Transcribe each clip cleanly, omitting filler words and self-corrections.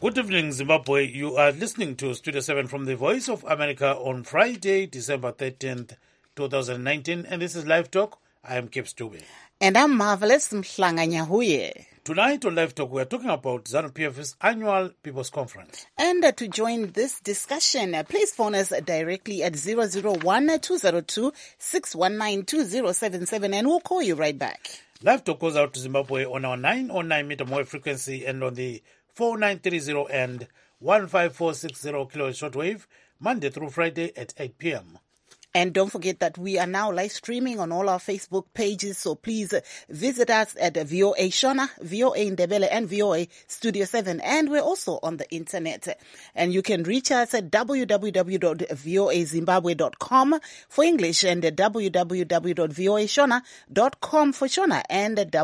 Good evening, Zimbabwe. You are listening to Studio 7 from the Voice of America on Friday, December 13th, 2019. And this is Live Talk. I am Kip Stube. And I'm Marvelous Mhlanganyahuye. Tonight on Live Talk, we are talking about ZANU-PF's annual People's Conference. And to join this discussion, please phone us directly at 001-202-619-2077 and we'll call you right back. Live Talk goes out to Zimbabwe on our 909 meter wave frequency and on the 4930 and 15460 kilohertz shortwave, Monday through Friday at 8 p.m. And don't forget that we are now live streaming on all our Facebook pages, so please visit us at VOA Shona, VOA Ndebele, and VOA Studio 7. And we're also on the internet. And you can reach us at www.voazimbabwe.com for English and at www.voashona.com for Shona and at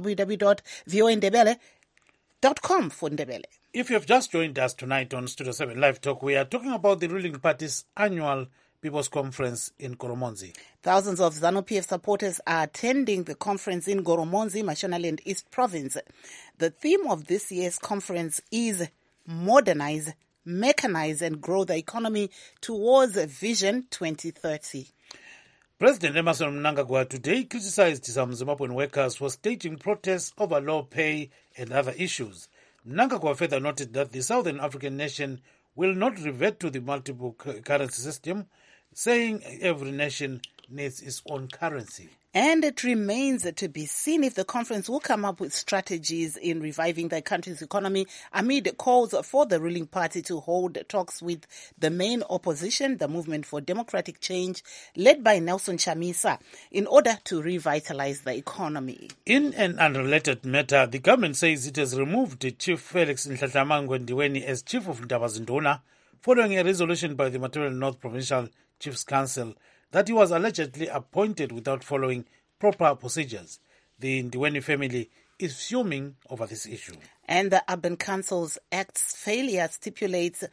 www.voandebele.com for Ndebele. If you have just joined us tonight on Studio 7 Live Talk, we are talking about the ruling party's annual People's Conference in Goromonzi. Thousands of ZANU-PF supporters are attending the conference in Goromonzi, Mashonaland East Province. The theme of this year's conference is Modernize, Mechanize and Grow the Economy towards Vision 2030. President Emmerson Mnangagwa today criticized some Zimbabwean workers for staging protests over low pay and other issues. Mnangagwa further noted that the Southern African nation will not revert to the multiple currency system, saying every nation needs its own currency. And it remains to be seen if the conference will come up with strategies in reviving the country's economy amid calls for the ruling party to hold talks with the main opposition, the Movement for Democratic Change, led by Nelson Chamisa, in order to revitalize the economy. In an unrelated matter, the government says it has removed Chief Felix Nhlanhla as Chief of Ndabazinduna following a resolution by the Material North Provincial Chiefs Council that he was allegedly appointed without following proper procedures. The Ndiweni family is fuming over this issue. And the Urban Councils Act's failure stipulates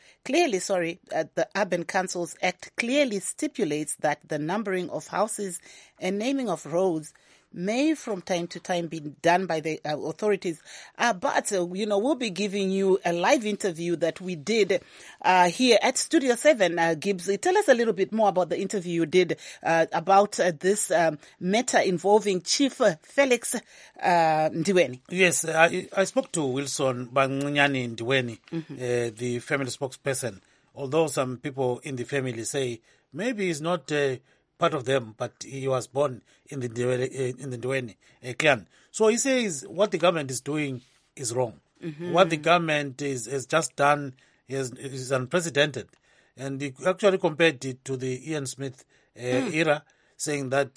the Urban Councils Act clearly stipulates that the numbering of houses and naming of roads may from time to time be done by the authorities. But we'll be giving you a live interview that we did here at Studio 7. Gibbs, tell us a little bit more about the interview you did about this matter involving Chief Felix Ndiweni. Yes, I spoke to Wilson Bangunyani Ndiweni, the family spokesperson, although some people in the family say maybe he's not part of them, but he was born in the Ndiweni clan. So he says what the government is doing is wrong. Mm-hmm. What the government has just done is unprecedented. And he actually compared it to the Ian Smith era, saying that,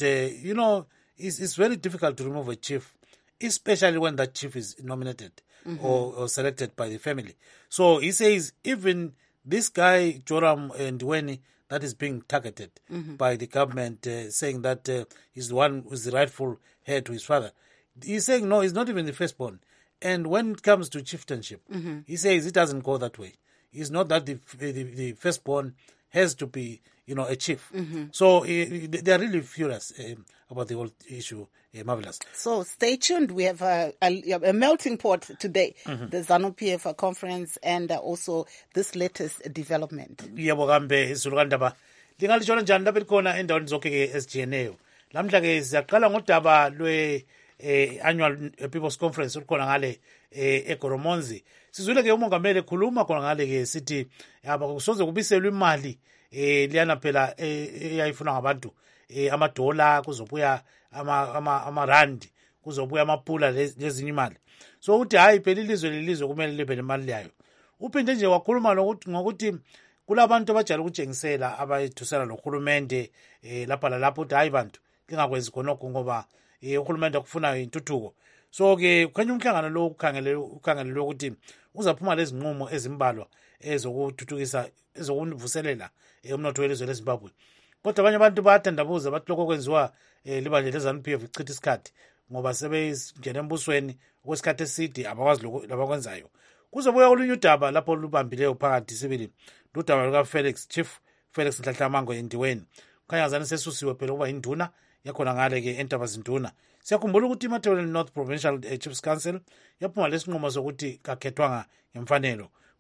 it's very difficult to remove a chief, especially when that chief is nominated or selected by the family. So he says even this guy, Joram Ndiweni, that is being targeted by the government, saying that he's the one who's the rightful heir to his father. He's saying, no, he's not even the firstborn. And when it comes to chieftainship, he says it doesn't go that way. It's not that the firstborn has to be, a chief. So they are really furious about the whole issue. Marvelous. So stay tuned. We have a melting pot today, the ZANU-PF conference and also this latest development. Yebo kambe isulukandaba lingalishona njani lapha likhona endaweni zonke ke SGNA. Lamhla ke siyaqala ngodaba lwe annual People's Conference olukhona ngale eGoromonzi. Sizwile ke umongameli ekhuluma khona ngale ke sithi akusoze kubiselwe imali liyana phela eyayifuna ngabantu amadola kuzobuya amarandi kuzobuya amapula lezinye imali. So uthi hayi phela ilizwe kumele libe nemali yayo. Uphinde nje wakhuluma ngokuthi kulabantu abajala ukutshengisela abayithusela nohulumende lapha lalapho uthi hayi bantu lingakwenzi khonokho ngoba uhulumende kufuna intuthuko. So ke kukhanya umhlangano lo ukhangelelwe ukuthi uzaphuma lezi nqumo ezimbalwa ezokuthuthukisa ezokuvuselela umnotho welizwe leZimbabwe. Kodwa abanye abantu bayathandabuza bathi lokho kwenziwa libandla leZANU-PF ichitha isikhathi ngoba sebengena embusweni okwesikhathi eside abakwazi lokho labakwenzayo. Kuzobuya olunye udaba lapho lubambileyo phakathi sibili ludaba luka Chief Felix Nhlanhla Ndiweni. Kukhanya ngazani sesusiwe phela ukuba induna yakhona ngale ke eNtabazinduna. Siyakhumbula ukuthi iMaterial North Provincial Chiefs Council yaphuma lesinqumo sokuthi kakhethwanga ngemfanelo.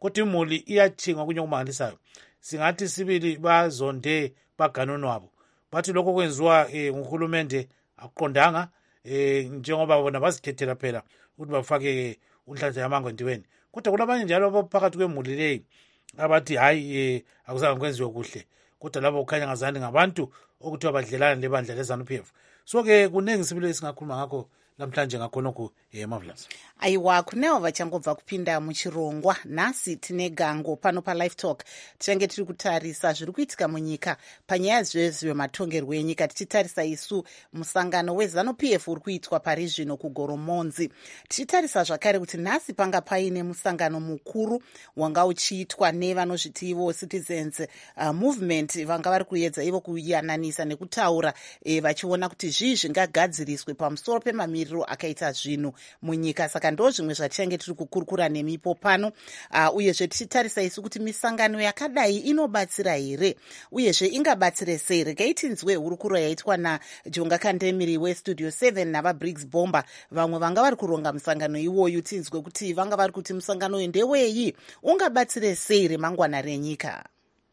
kodwa imuli iyathinga kunye okumangalisayo. Singathi sibili bazonde baganoni wabo, bathi lokho kwenziwa nguhulumende akuqondanga, njengoba bona bazikhethela phela ukuthi bafake unhlanhla yamango endiweni. Kodwa kulabanye njalo abaphakathi kwemuli leyi abathi hayi akuzange kwenziwe kuhle, kodwa labo kukhanya ngazani ngabantu okuthiwa badlelana lebandla leZANU-PF. So-ke kuningi sibili esingakhuluma ngakho namhlanje ngakhonokho Marvelous. Aiwa, kunewo vachangobva kupinda muchirongwa. Nhasi tine gango pano paLive Talk tichange tiri kutarisa zviri kuitika munyika panyaya dzezvematongerwo enyika, tichitarisa isu musangano weZANU-PF uri kuitwa pari zvino kugoromonzi. Tichitarisa zvakare kuti nhasi panga paine musangano mukuru wanga uchiitwa nevanozviti ivo Citizens Movement, vanga vari kuedza ivo kuyananisa nekutaura vachiona kuti zvii zvingagadziriswe pamusoro pemamiriro akaita zvinhu munyika. Saka ndo zvimwe zvatichange tiri kukurukura nemipo pano, uyezve tichitarisa isu kuti misangano yakadai inobatsira here, uyezve ingabatsire sei. Regai tinzwe hurukuro yaitwa naJonga Kandemiri weStudio 7 navaBriggs Bomba, vamwe vanga vari kuronga musangano iwoyu. Tinzwe kuti vanga vari kuti musangano uyu ndeweyi, ungabatsire sei remangwana renyika.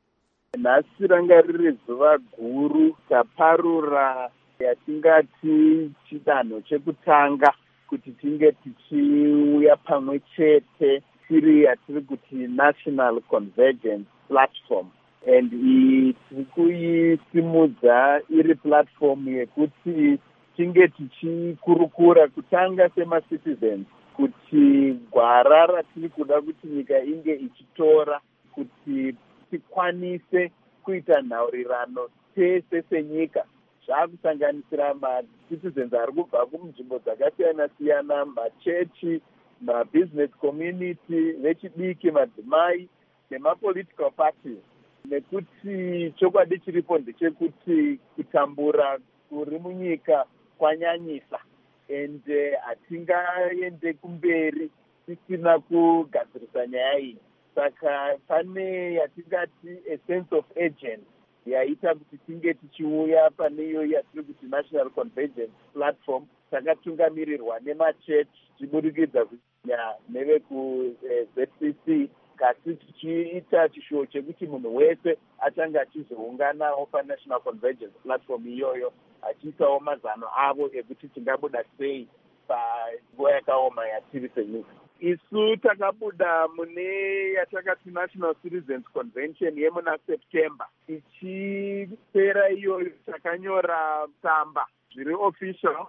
Nhasi ranga riri zuva guru taparura yatingati chidanho chekutanga kuti tinge tichiuya pamwe chete tiri yatiri kuti National Convergence Platform, and tiri kuisimudza iri platform yekuti tinge tichikurukura kutanga semacitizens kuti gwara ratiri kuda kuti nyika inge ichitora kuti tikwanise kuita nhaurirano tese senyika, zvakusanganisira macitizens ari kubva kunzvimbo dzakasiyana-siyana, machechi, mabusiness community, vechidiki, madzimai nemapolitical parties. Nekuti chokwadi chiripo ndechekuti kutambura kuri munyika kwanyanyisa, and hatingaende kumberi tisina kugadzirisa nyaya iyi. Saka pane yatingati a sense of urgency yaita kuti tinge tichiuya pane iyo yatiri kuti National Convergence Platform, takatungamirirwa nemachechi tichibudikidza kunya nevekuZCC, kasi tichiita chishuwo chekuti munhu wese achange achizounganawo paNational Convergence Platform iyoyo achiitawo mazano avo ekuti tingabuda sei panguva yakaoma yatiri senyika. Isu takabuda mune yatakati National Citizens Convention yemuna September. Ichipera iyoyo takanyora tsamba zviri official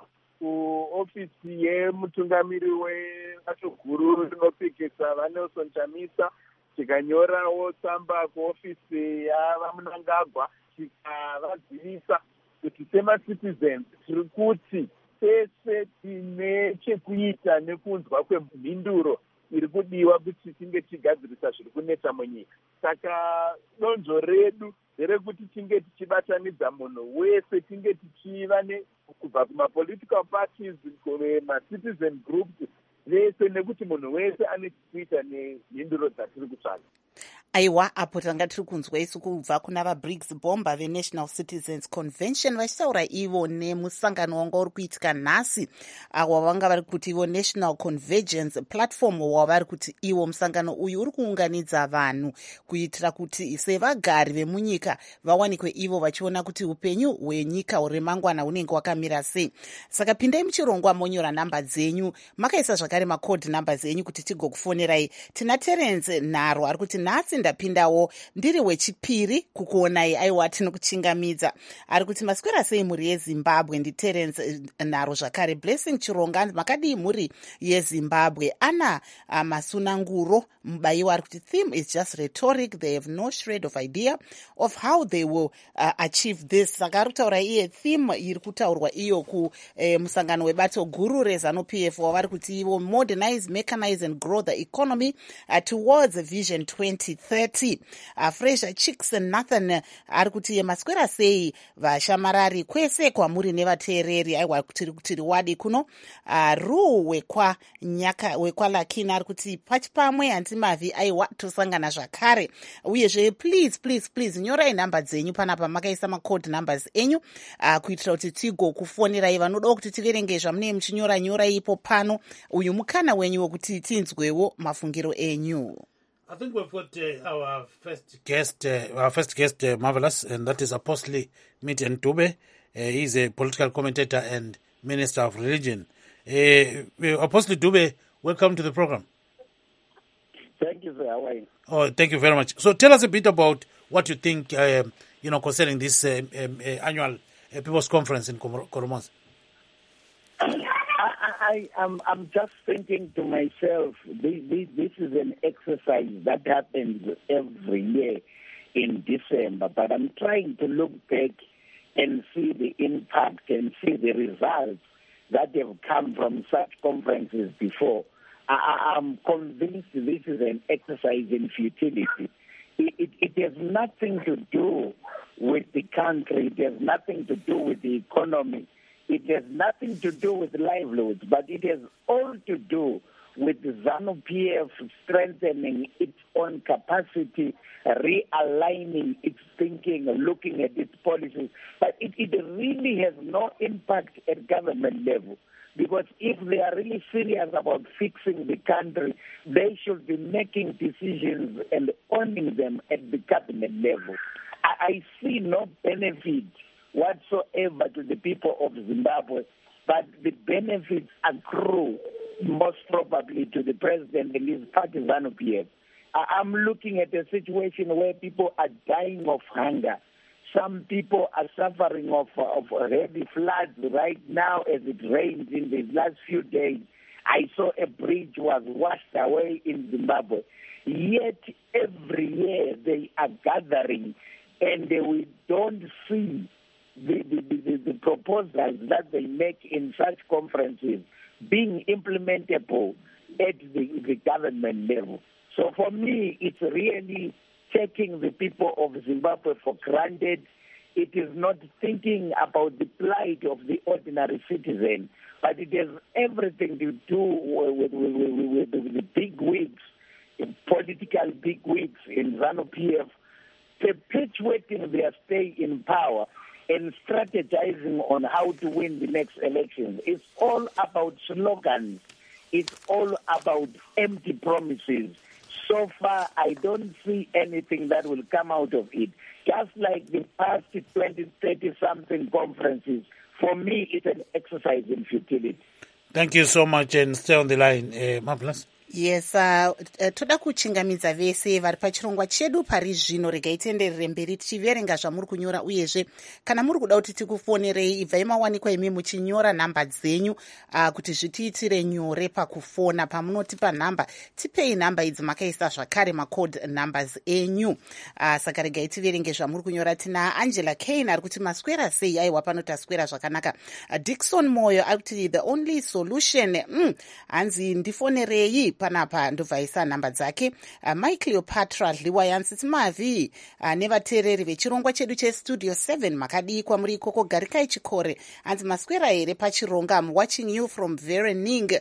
kuofisi yemutungamiri webato guru rinopikisa vaNelson Chamisa, tikanyorawo tsamba kuofisi yavaMunangagwa tikavazivisa kuti semacitizens tiri kuti tese tine chekuita nekunzwa kwemhinduro iri kudiwa kuti tinge tigadzirisa zviri kunetsa munyika. Saka donzvo redu nderekuti tinge tichibatanidza munhu wese, tinge tichiva kubva kumapolitical parties, ma-citizen groups vese, nekuti munhu wese ane chekuita nemhinduro dzatiri kutsvaga. Aiwa, apo tanga tiri kunzwa isu kubva kuna vaBriggs Bomba veNational Citizens Convention vachitaura ivo nemusangano wanga uri kuitika nhasi wavanga vari kuti ivo National Convergence Platform, wavari kuti ivo musangano uyu uri kuunganidza vanhu kuitira kuti sevagari vemunyika vawanikwe ivo vachiona kuti upenyu hwenyika remangwana hunenge hwakamira sei. Saka pindai muchirongwa monyora namba dzenyu, makaisa zvakare macode numbers enyu kuti tigokufonerai. Tina Terence Nharo ari kuti nhasi ndapindawo ndiri wechipiri kukuonai, aiwa tinokuchingamidza. Ari kuti maswera sei mhuri yeZimbabwe? NdiTerence Nharo zvakare. Blessing Chironga, makadii mhuri yeZimbabwe? Ana Masunanguro mubayiwa ari kuti theme is just rhetoric, they have no shred of idea of how they will achieve this. Saka ari kutaura iye theme iri kutaurwa iyo kumusangano webato guru reZANU-PF wavari kuti ivo modernize, mechanize and grow the economy towards vision 2030. Fraser Chicks Nathan ari kuti maswera sei vashamarari kwese kwamuri nevateereri, aiwa kuti riwadi kuno. Ru wekwalakina ari kuti pachipamwe handimavi, aiwa tosangana zvakare. Uyezve please nyorai nhamba dzenyu panapa makaisa macode numbers enyu kuitira kuti tigokufonerai. vanoda kuti tiverenge zvamunenge muchinyora ipo pano. Uyu mukana wenyu wekuti tinzwewo mafungiro enyu. I think we've got our first guest, Marvelous, and that is Apostle Mitten Dube. He's a political commentator and Minister of Religion. Apostle Dube, welcome to the program. Thank you, sir. How are you? Oh, thank you very much. So tell us a bit about what you think, concerning this annual People's Conference in Koromons. I'm just thinking to myself, this is an exercise that happens every year in December, but I'm trying to look back and see the impact and see the results that have come from such conferences before. I'm convinced this is an exercise in futility. It has nothing to do with the country. It has nothing to do with the economy. It has nothing to do with livelihoods, but it has all to do with ZANU-PF strengthening its own capacity, realigning its thinking, looking at its policies. But it really has no impact at government level. Because if they are really serious about fixing the country, they should be making decisions and owning them at the cabinet level. I see no benefit whatsoever to the people of Zimbabwe, but the benefits accrue most probably to the president and his party ZANU-PF. I'm looking at a situation where people are dying of hunger. Some people are suffering of heavy floods right now as it rains in the last few days. I saw a bridge was washed away in Zimbabwe. Yet every year they are gathering and we don't see the proposals that they make in such conferences being implementable at the government level. So for me, it's really taking the people of Zimbabwe for granted. It is not thinking about the plight of the ordinary citizen, but it has everything to do with the big wigs, political big wigs in ZANU-PF, perpetuating their stay in power and strategizing on how to win the next elections. It's all about slogans. It's all about empty promises. So far, I don't see anything that will come out of it. Just like the past 20, 30-something conferences, for me, it's an exercise in futility. Thank you so much, and stay on the line, Marvelous. Yes, toda kuchingamidza vese vari pachirongwa chedu pari zvino. Regai tienderere mberi tichiverenga zvamuri kunyora, uyezve kana muri kuda kuti tikufonerei, ibvai mawanikwa imi muchinyora nhamba dzenyu kuti zvitiitire nyore pakufona. Pamunotipa nhamba, tipei nhamba idzi makaisa zvakare macode numbers enyu. Saka regai tiverenge zvamuri kunyora. Tina Angela Kane ari kuti maswera sei? Aiwa, pano taswera zvakanaka. Dickson Moyo ari kuti the only solution, hanzi ndifonerei panapa, ndobvaisa nhamba dzake. Cleopatra Dliwa yansiti mavi nevateereri vechirongwa chedu chestudio 7 makadii kwamuri ikoko, garikai chikore. Hanzi maswera here pachironga. I'm watching you from Verening.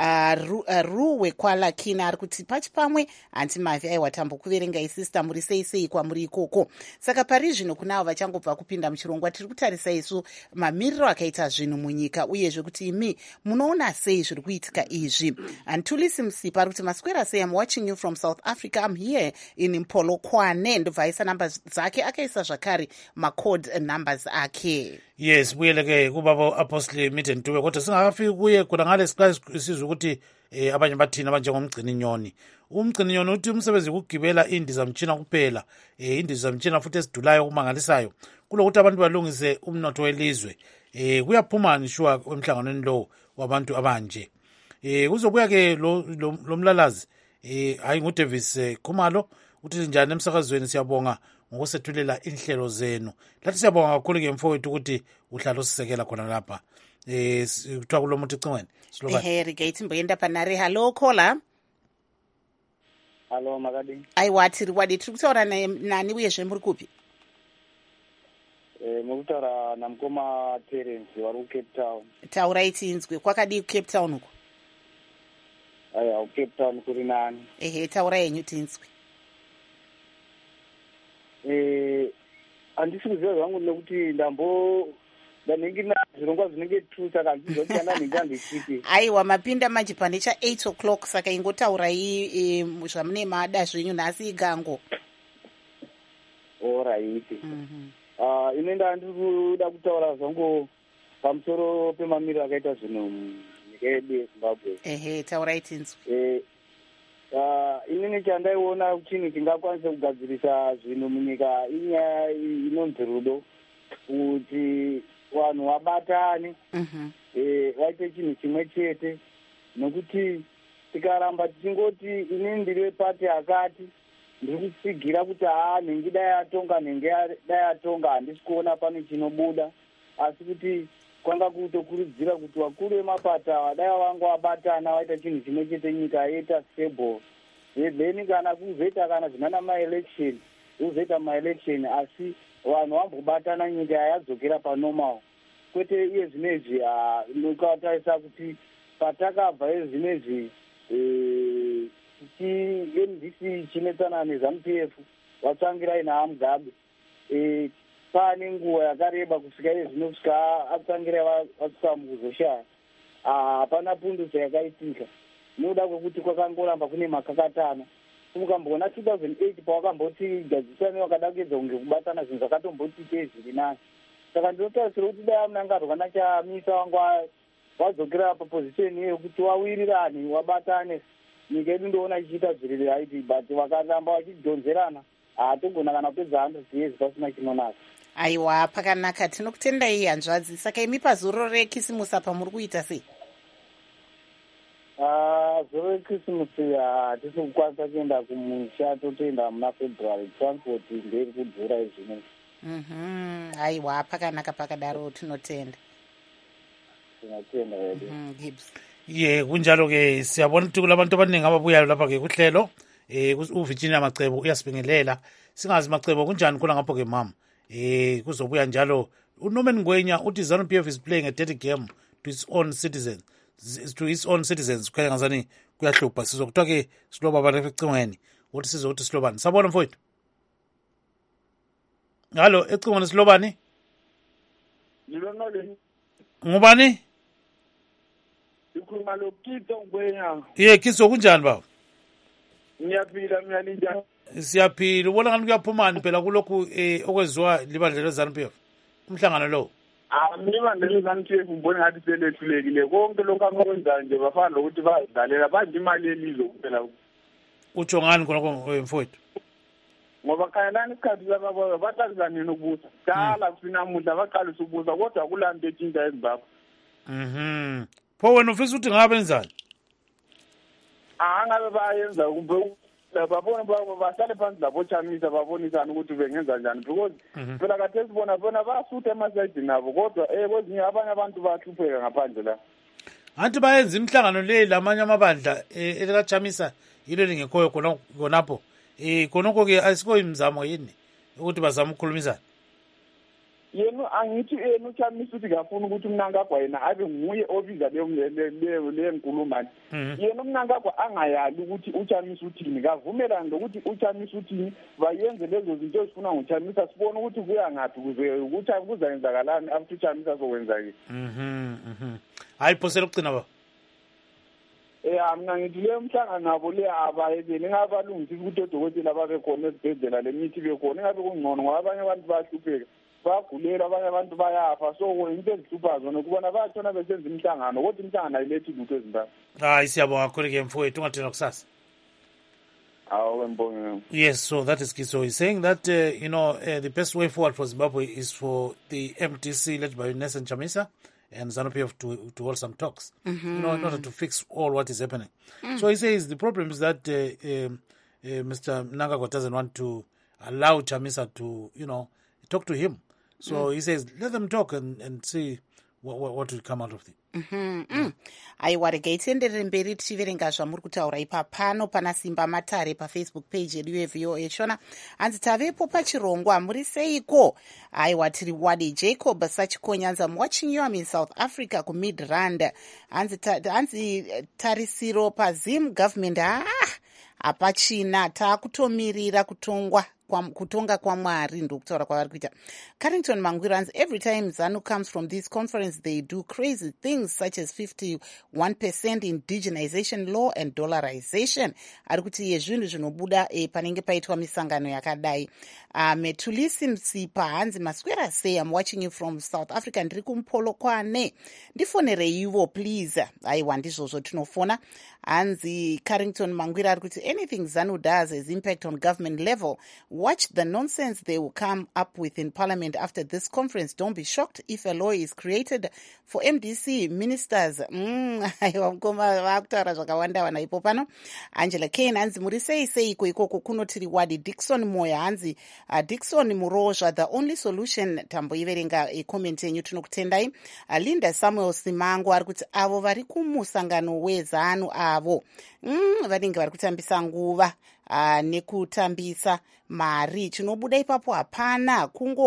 Ruwe kwalakina ari kuti pachipamwe. Hanzi mavi, aiwa, tambokuverengai sister, muri sei kwamuri ikoko. Saka pari zvino kunavo vachangobva kupinda muchirongwa, tiri kutarisa isu mamiriro akaita zvinhu munyika, uyezve kuti imi munoona sei zviri kuitika izvi. Antulisi Msipa ari kuti maswera sei? I'm watching you from South Africa. I'm here in Mpolokwane. Ndobvaisa namba dzake, akaisa zvakare macode numbers ake. Yes, buyeleke kubaba Apostle Mitten Dube, kodwa singakafiki kuye kuna ngale siqala sizwe ukuthi abanye bathina abanjengomgcini nyoni. Umgcini nyoni uthi umsebenzi ukugibela indizamtshina kuphela, indizamtshina futhi esidulayo kumangalisayo kulokuthi abantu balungise umnotho welizwe. Kuyaphuma ngisho emhlanganweni lo wabantu abanje. Kuzobuya ke lo mlalazi hayi nguDavis Khumalo uthi njani emsakazweni. Siyabonga ngokusethulela inhlelo zenu. Lathi siyabonga kakhulu ke mfowethu ukuthi uhlala usisekela khona lapha. Kuthiwa kulo muntu icingweni. Regates mboyenda panare. Hello caller. Hello makadi. Aiwa, tiri wadi tiri kutaura nani uyezve muri kupi? Mukutaura namukoma Terence vari kuCape Town. Taurai tinzwe. Kwakadii kuCape Town uko? Aya, Cape Town kuri nani. Taura yenyu tinzwe. Handisi kuziva zvangu nekuti ndanenge zvirongwa zvinenge true saka handiziva kuti andanenge andochiti. Aiwa, mapinda manje pane cha8 o'clock saka ingotaurai zvamune mada zvenyu nhasi igango. Alright. Ine ndandiri kuda kutaura zvangu pamusoro pemamiriro akaita zvinhu munyika yedu yeZimbabwe. Ehe, taurai tinzwa. Inini chandaiona chinhu chingakwanisa kugadzirisa zvinhu munyika inyaya inonzi rudo, kuti vanhu vabatane vaite chinhu chimwe chete, nokuti tikaramba tichingoti inini ndiri wepati akati ndiri kutsigira kuti nhengi dai yatonga nhengi dai yatonga handisi kuona pane chinobuda, asi kuti kwanga kutokurudzira kuti vakuru vemapati ava dai vanga vabatana vaita chinhu chimwe chete, nyika yoita stable. Then kana kuzoita kana zvinana maelection uzoita maelection, asi vanhu vambobatana nyika yadzokera panormal. Kwete iye zvinezvi ukatarisa kuti patakabva zvinezvi MDC chinetsana neZANU-PF vatsangirai naMugabe, pane nguva yakareba kusvika iye zvinosvika atsangirai vasvika mukuzoshaya, hapana pundutso yakaitika. Noda kwekuti kwakangoramba kune makakatana. Mukamboona 2008 pawakamboti gadzisani wakada kuedza kunge kubatana zvinhu zvakatomboti zviri nani. Saka ndinotarisira kuti dai Mnangagwa kana Chamisa wanga wadzokera papozisheni yekuti wawirirane wabatane, nyika yedu ndoona ichiita zviri haiti, but vakaramba vachidhonzerana hatogona kana kupedza 100 years pasina chinonaka. Aiwa, pakanaka, tinokutendai hanzvadzi. Saka imi pazuro rekisimusi apa muri kuita sei? Zuro rekisimusi hatisi kukwanisa kuenda kumusha, totoenda muna February. Transport ndiri kudhura izvino. Aiwa, pakanaka, pakadaro tinotenda. Tinotenda wedu. Gibbs. Ye, kunjalo-ke siyabona ukuthi kulabantu abaningi ababuyayo lapha-ke kuhlelo. UVirginia Macebo uyasibingelela. Singazi Macebo kunjani khona ngapho-ke mama. Kuzobuya njalo uNorman Ngwenya uthi ZANU-PF is playing a dirty game to its own citizens. Kukhanya ngazani kuyahlupha. Sizokuthiwa-ke siloba abantu ecingweni ukuthi sizokuthi silobani. Sabona mfowethu. Halo, ecingweni silobani? Ngubani? Ikhuluma loKito Ngwenya. Ye, Kiso kunjani baba? Ngiyaphila mina ninjani? Siyaphila. Ubona ngani kuyaphumani phela kulokhu okwenziwa libandla leZANU-PF umhlangano lo? Mina leZANU-PF ngibona ngathi selethulekile. Konke lokho abakwenzayo nje bafana lokuthi bazidlalela badla imali yelizwe kuphela. Utsho ngani khonokho mfowethu? Ngoba kayelani isikhathi sababo bathakuza nini ukubusa. Dala kusinamuhla baqalisa ukubusa kodwa kulanto etshintsha eZimbabwe. Pho wena ufisa ukuthi ngabe benzani? Angabe bayenza kumbe babona bahlale phansi labo Chamisa babonisana ukuthi bengenza njani, because phela kade sibona bona basutha emasayidini nabo kodwa kwezinye abanye abantu bahlupheka ngaphandle la. Anti bayenza imihlangano le lamanye amabandla elikaChamisa yilo lingekhoyo khonapho. Khonokho-ke asikho imizamo yini ukuthi bazama ukukhulumisana? Yena angithi uChamisa uthi ngafuna ukuthi uMnangagwa yena abe nguye obiza leyo nkulumo. Yena uMnangagwa angayali ukuthi uChamisa uthini, kavumelani lokuthi uChamisa uthini, bayenze lezo zinto ezifuna nguChamisa, sibone ukuthi kuya ngaphi ukuthi kuzayenzakalani after uChamisa sokwenzakile. Hayi phosela ukugcina baba. Mina ngithi le mhlangano nabo le abayekeni ngabalungisi ukuthi odokotela babe khona esibhedlela, le mithi bekhona ingabe kungcono ngoba abanye abantu bahlupheka. Bagulela abanye abantu bayafa, so into ezihlupha zona ukubona batshona besenza imihlangano kodwa imihlangano ayilethi lutho eZimbabwe. Hayi siyabonga kakhulu-ke mfowethu, ungathina kusasa. Yes, so that is Kiso. He's saying that, the best way forward for Zimbabwe is for the MDC led by Nelson Chamisa and ZANU-PF to hold some talks, in order to fix all what is happening. So he says the problem is that Mr. Mnangagwa doesn't want to allow Chamisa to, talk to him. So he says, let them talk and see what will come out of it. Aiwa, regai tienderere mberi tichiverenga zvamuri kutaura ipa pano pana Simba Matare pafacebook page yedu yeVOA shona. Hanzi tavepo pachirongwa muri seiko? Aiwa, tiri Wadi Jacob Sachikonyanza. I'm watching you. I'm in South Africa ku Midrand. Hanzi tarisiro pa Zim government apachina taakutomirira kutongwa kutonga kwaMwari ndokutaura kwavari kuita. Carrington Mangwiro anzi every time ZANU comes from this conference they do crazy things such as 51% indigenization law and dollarization. Ari kuti yezvinhu zvinobuda panenge paitwa misangano yakadai. Metulisi Msipa hanzi maswera sei, I'm watching you from South Africa, ndiri kuMpolokwane, ndifonereiwo please. Aiwa ndizvozvo tinofona. Hanzi Carrington Mangwiro ari kuti anything ZANU does has impact on government level. Watch the nonsense they will come up with in parliament after this conference. Don't be shocked if a law is created for MDC ministers. Vakutaura zvakawanda wana ipo pano. Angela Kane hanzi muri sei ikoko kunotiri wadi. Dickson Moya hanzi Dickson Murozva the only solution. Tamboiverenga comment yenyu tinokutendai. Linda Samuel Simango ari kuti avo vari kumusangano wezanu avo vanenge vari kutambisa nguva nekutambisa mari. Chinobuda ipapo hapana,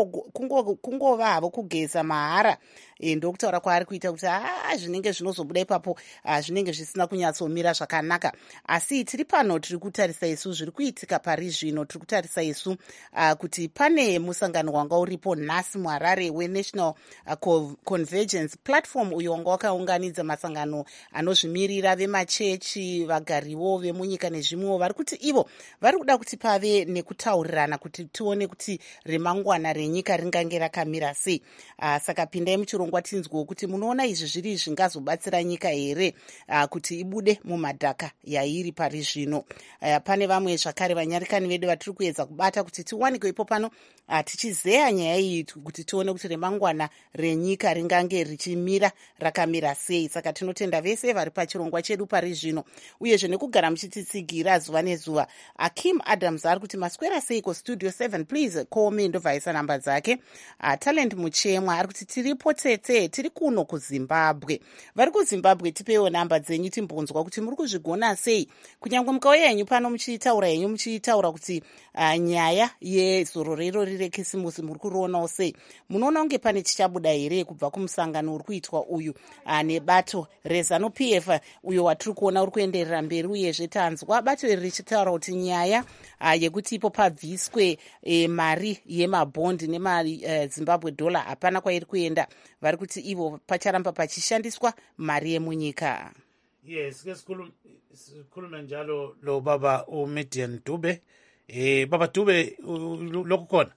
kungova havo kugeza mahara. Ndokutaura kwaari kuita kuti zvinenge zvinozobuda ipapo zvinenge zvisina kunyatsomira zvakanaka. Asi tiri pano tiri kutarisa isu zviri kuitika pari zvino. Tiri kutarisa isu kuti pane musangano wanga uripo nhasi muHarare weNational Convergence Platform, uyo wanga wakaunganidza masangano anozvimirira vemachechi, vagariwo vemunyika nezvimwewo. Vari kuti ivo vari kuda kuti pave nekutaurirana kuti tione kuti remangwana renyika ringange rakamira sei. Saka pindai muchirongwa tinzwewo kuti munoona izvi zviri zvingazobatsira nyika here kuti ibude mumadhaka yairi pari zvino. Pane vamwe zvakare vanyarikani vedu vatiri kuedza kubata kuti tiwanike ipo pano tichizeya nyaya iyi kuti tione kuti remangwana renyika ringange richimira rakamira sei. Saka tinotenda vese vari pachirongwa chedu pari zvino, uyezve nekugara muchititsigira zuva nezuva. Akim Adams ari kuti maswera seiko studio 7 please call me, ndobvaisa namba dzake. Talent Muchemwa ari kuti tiripo tete, tiri kuno kuZimbabwe. Vari kuZimbabwe tipewo namba dzenyu timbonzwa kuti muri kuzvigona sei, kunyange mukauya yenyu pano muchitaura kuti nyaya yezororero rekisimusi muri kurionawo sei. Munoona kunge pane chichabuda here kubva kumusangano uri kuitwa uyu nebato reZANU PF uyo watiri kuona uri kuenderera mberi, uyezve tanzwa bato iri richitaura kuti nyaya yekuti ipo pabviswe mari yemabhondi nemaZimbabwe dollar hapana kwairi kuenda. Vari kuti ivo pacharamba pachishandiswa mari yemunyika. Yes, sikhulume njalo lo baba uMedian Dube. Baba Dube lokukhona.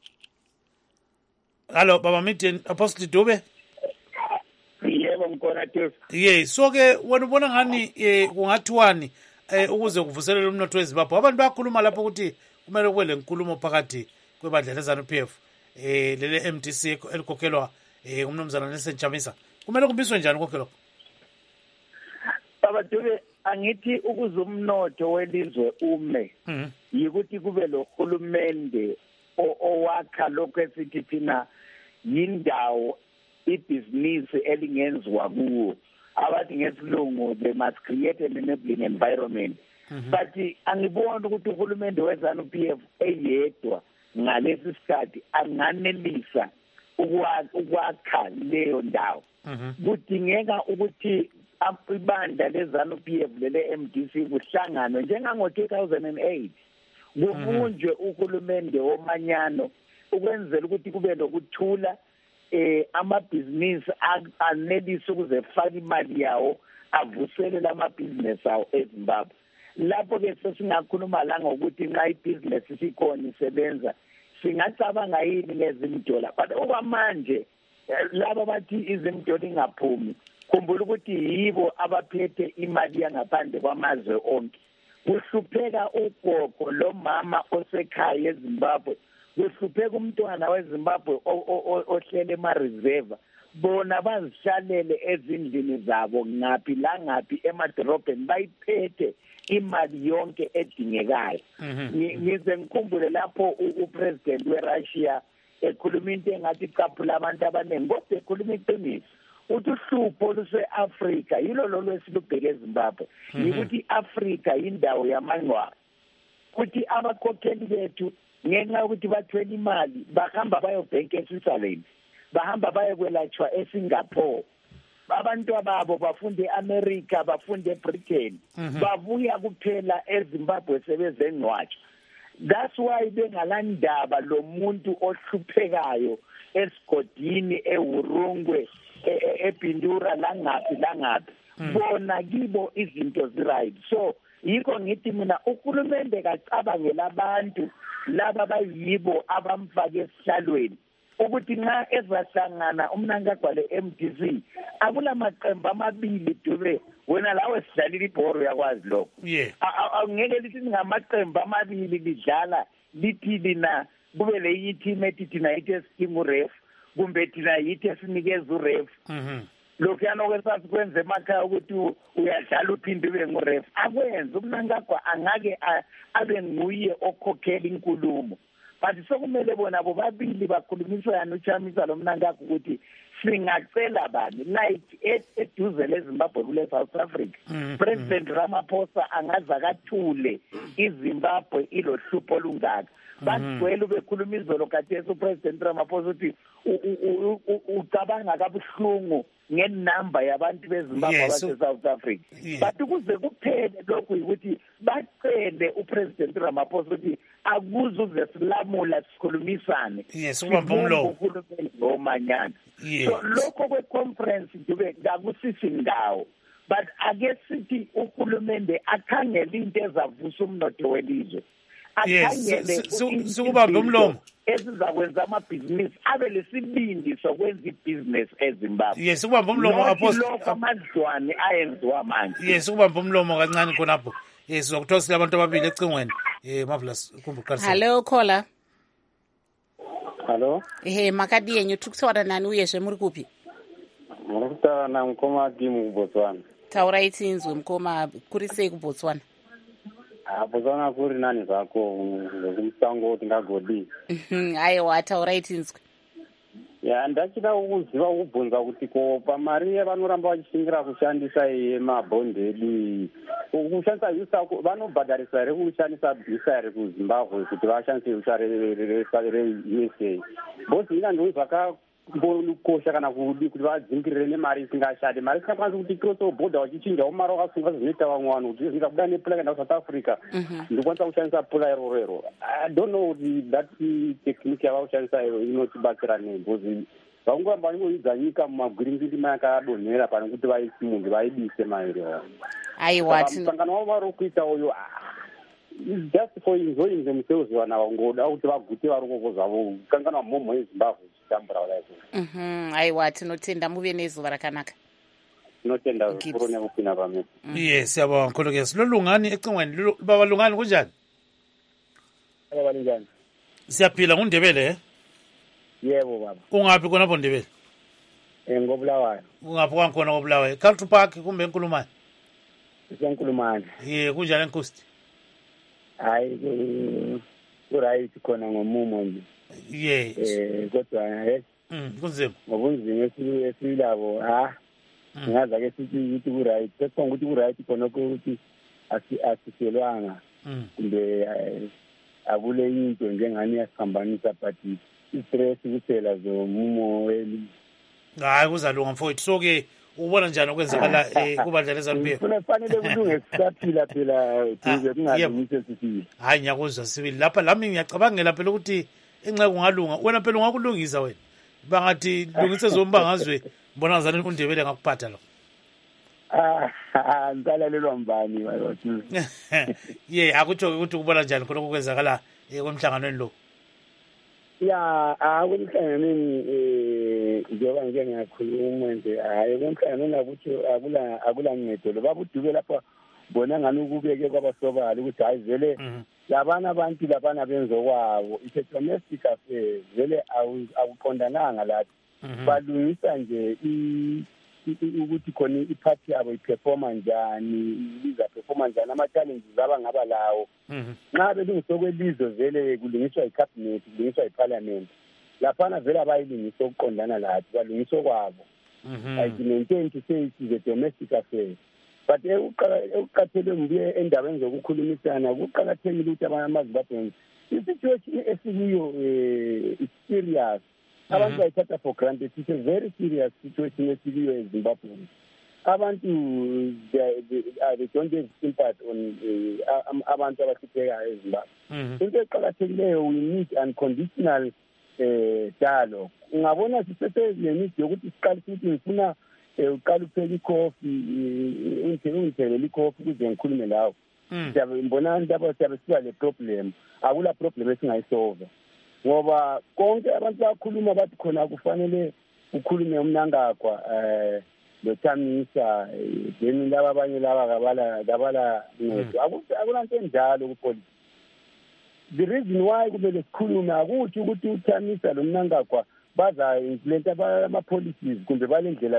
Hello baba Median Apostle Dube. Yebo ngikona Tefu. Yes, so ke wena ubona ngani kungathiwani ukuze kuvuselele umnotho weZimbabwe. Abantu bakhuluma lapho ukuthi kumele kube lenkulumo phakathi kwebandla leZANU PF lele MDC elikhokhelwa umnumzana Nelson Chamisa. Kumele kumbiswe njani kokhelo? Baba Dube, angithi ukuze umnotho welizwe ume yikuthi kube lo hulumende owakha lokho esithi thina yindawo ibhizinisi elingenziwa kuwo. Abathi ngesilungu they must create an enabling environment. But angiboni ukuthi uhulumende weZANU PF eyedwa ngalesi sikhathi anganelisa ukwakha leyo ndawo. Kudingeka ukuthi ibandla leZANU PF lele MDC kuhlanganwe njengango 2008 kubunjwe uhulumende womanyano ukwenzela ukuthi kube lokuthula amabhizinisi anelisa ukuze faka imali yawo avusele amabhizinisi awo eZimbabwe. Lapho ke sesingakhuluma la ngokuthi nxa ibhizinisi sikhona isebenza singacabanga yini ngezimdola, but okwamanje laba bathi izimdola ingaphumi, khumbula ukuthi yibo abaphethe imali yangaphandle kwamazwe onke. Kuhlupheka ugogo lo mama osekhaya eZimbabwe, kuhlupheka umntwana weZimbabwe ohlele ema-reserve, bona bazihlalele ezindlini zabo ngaphi langaphi emadorobheni bayiphethe imali yonke edingekayo. Ngize ngikhumbule lapho upresident weRussia ekhuluma into engathi icaphula abantu abaningi, kodwa ekhuluma iqiniso. Uthi uhlupho luse-Afrika yilo lolo esilubheke eZimbabwe, yikuthi i-Afrika yindawo yamangcwaba. Kuthi abakhokheli bethu ngenxa yokuthi bathwele imali bahamba bayobhenka eSwitzerland, bahamba bayokwelatshwa eSingapore, abantu ababo bafunde eAmerica, bafunde eBritain, babuya kuphela eZimbabwe sebezengcwatshwa. That's why bengalandaba lo muntu ohluphekayo esigodini eHurungwe ePindura langapi bona kibo izinto ziright. So yikho ngithi mina uhulumende kacabangela abantu laba bayibo abamfake esihlalweni ukuthi nxa ezahlangana umnankagwale MDC akula maqembu amabili Dube wena lawe sidlalile ibhoro yakwazi lokho angeke lithi ngamaqembu amabili lidlala lithi lina kube le yithime ethi thina ithi esikimu ref kumbe thina yithi esinikeza uref lokhu yanokwesathi kwenze emakhaya ukuthi uyadlala uphinde ube nguref akwenze umnankagwa angake abe nguye okhokhela inkulumo. But sokumele bona bobabili bakhulumisana uChamisa lo mnankagwa ukuthi singacela bani like eduze leZimbabwe kule South Africa President Ramaphosa angaza kathule iZimbabwe ilohlupho olungaka bagcwele bekhuluma izolo kathesi uPresident Ramaphosa uthi ucabanga kabuhlungu ngenamba yabantu beZimbabwe abase South Africa but ukuze kuphele lokhu ukuthi bacele uPresident Ramaphosa ukuthi akuze uze silamula sikhulumisane ubamba umlomo ngomanyana so lokho kweconference Dube ngakusisi ndawo but ake sithi uhulumende akhangele into ezavusa umnotho welizwe akhangele ukubamba umlomo esizakwenza amabhizinisi abe lesibindi sokwenza ibhizinisi eZimbabwe ukubamba umlomo lokho amadlwane ayenziwa manje ukubamba umlomo kancane khonapho sizokuthola abantu ababili ecingweni Marvelous kumbuqarisa hello caller hello makadi yenyu tukutwara nani uyeshe muri kupi murikutaura namukoma timu kuBotswana taura itsinzwe mukoma kuri sei kuBotswana Botswana kuri nani zvako ngekumusango tingagodi aiwa taura itsinzwe ndachida kuziva kubvunza kuti ko pamari vanoramba vachishingira kushandisa mabhondedi kushandisa visa vanobhadharisa here kushandisa visa here kuZimbabwe kuti vashandise visa reUSA bosi ina ndoo zvakambokosha kana kudi kuti vadzingirire nemari isingashandi mari isingakwanisi kuti cross border vachichinjawo mari vakasunga zvinoita vamwe vanhu kuti zvinoita kuda nepula kaenda kuSouth Africa ndikwanisa kushandisa pula irorero I don't know kuti that technique yava kushandisa inotibatsira nei because vangoramba vangoidza nyika mumagwiringiri mayakadonhera pane kuti vaisimunzi vaidise mairiwa aiwa musangano wavo vari kuita uyo just for enjoying themselves vana vangoda kuti vagute varukoko zvavo kanganwa mhomho yeZimbabwe chitambura vadaizvo aiwa tinotenda muve nezuva rakanaka tinotenda zvikuru nekupina pamwe siyabonga mkhulukezi lolungani ecingweni baba lungani kunjani njani siyaphila nguNdebele yebo baba ungaphi khonapho Ndebele ngobulawayo ungaphi kwankhona kobulawayo Culture Park kumbe enkulumani isenkulumani kunjani enkosti hayi kuright khona ngomumo nje kodwa kunzima ngobunzima esilabo ngaza ke sithi ukuthi kuright sekonga ukuthi kuright khona ukuthi asiselwanga kumbe akule into njengani yasihambanisa but istress kuphela zomumo hayi kuzalunga mfowethu so-ke ubona njani okwenzakala kubandla leZANU-PF kufanele kulunge sisaphila phela duze kungalungise sisile hayi ngiyakuzwa sibili lapha lami ngiyacabangela phela ukuthi inxeko ngalunga wena phela ungakulungisa wena bangathi lungise zombangazwe mbona ngazani uNdebele ngakuphatha lo ngisalalelwa mbani wayothi akutsho ukuthi kubona njani khona okwenzakala kwemhlanganweni lo kumhlanganweni njengoba ngike ngiyakhuluma nje hayi kumhlanganweni akuthi akula ncedo lo babuduke lapha bona ngani ukubeke kwabasobala ukuthi hayi vele labana abantu labana benzo kwabo it's a domestic affair vele akuqondananga lapho balungisa nje ukuthi khona iphathi yabo iperforma njani iza performa njani ama-challenges abangaba lawo nxa belungiswa kwelizwe vele kulungiswa icabinet kulungiswa iparliament laphana vele abayilungisa okuqondana lathi balungiswa kwabo I maintain to say it is a domestic affair but ekuqathele ngibuye endabeni zokukhulumisana kuqakathekile ukuthi amaZimbabweans i-situation esikuyo is serious abantu bayithatha for granted it's a very serious situation esikuyo eZimbabwe abantu they don't have sympathy on abantu abahluphekayo eZimbabwe. Into eqakathekileyo, we need unconditional dialogue. Ungabona sisese-need yokuthi siqale ukuthi ngifuna uqala upheka ikhofi, ungithengele ikhofi ukuze ngikhulume lawo. Ngibona abantu siyabe siba le problem, akula problem esingayisolve. Ngoba konke abantu bakhuluma bathi khona kufanele ukhulume umnangagwa loThamisa, then laba abanye laba kabala ncedo. Akulanto enjalo kupolitiki. The reason why kumele sikhulume akuthi ukuthi uThamisa lomnangagwa baza implement ama-policies kumbe balendlela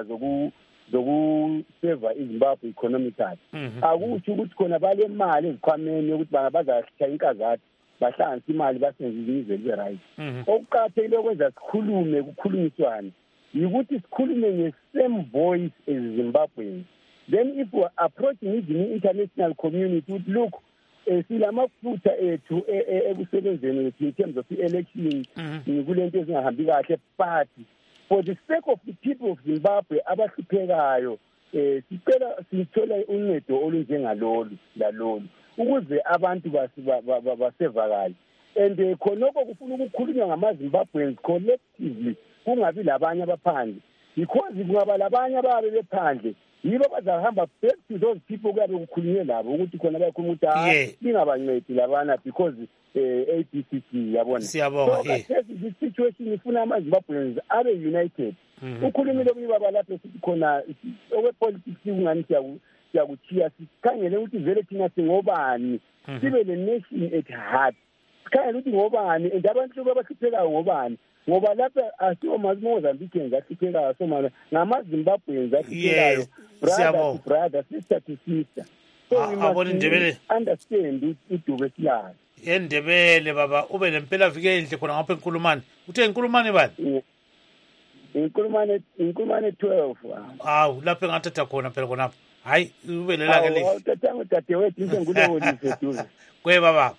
zokuseva iZimbabwe economically. Akuthi ukuthi khona bale mali ezikhwameni yokuthi bazashaya inkazathu bahlanganisa imali basenze izwe libe right. Okuqakathekile okwenza sikhulume kukhulunyiswane yikuthi sikhulume nge-same voice as Zimbabweans. Then if we are approaching even the international community, would look silamafutha ethu ekusebenzeni in terms of election kulento ezingahambi kahle, but for the sake of the people of Zimbabwe abahluphekayo sicela sithola uncedo olunjengalolu lalolu ukuze abantu basevakale. And khonoko kufuna ukukhulunywa ngamaZimbabweans collectively, kungabi labanye abaphandle, because kungaba labanye ababe bephandle yibo bazahamba back to those people kuyabe kukhulunywe labo ukuthi khona bayakhuluma ukuthi lingabancedi labana because ABCD yabona. Siyabonga. So this situation ifuna amaZimbabweans abe united. Ukhulumile kuyibaba lapho sithi khona okwepolitics kungani siyakuchiya sikhangele ukuthi vele thina singobani, sibe le nation at heart. Sikhangele ukuthi ngobani and abantu abahluphekayo ngobani. Ngoba lapha asiwo Mozambican ahluphekayo, so ngamaZimbabweans ahluphekayo, brother to brother, sister to sister. So we must understand uDube silalo. Endebele baba ube lempela vike enhle khona ngapha enkulumane. Uthe enkulumane bani? Inkulumane 12. Hawu lapho engathatha khona phela khona. Hayi ube lela ke lihle. Awuthatha udadewethu ingulewo lihle duze. Kwe baba.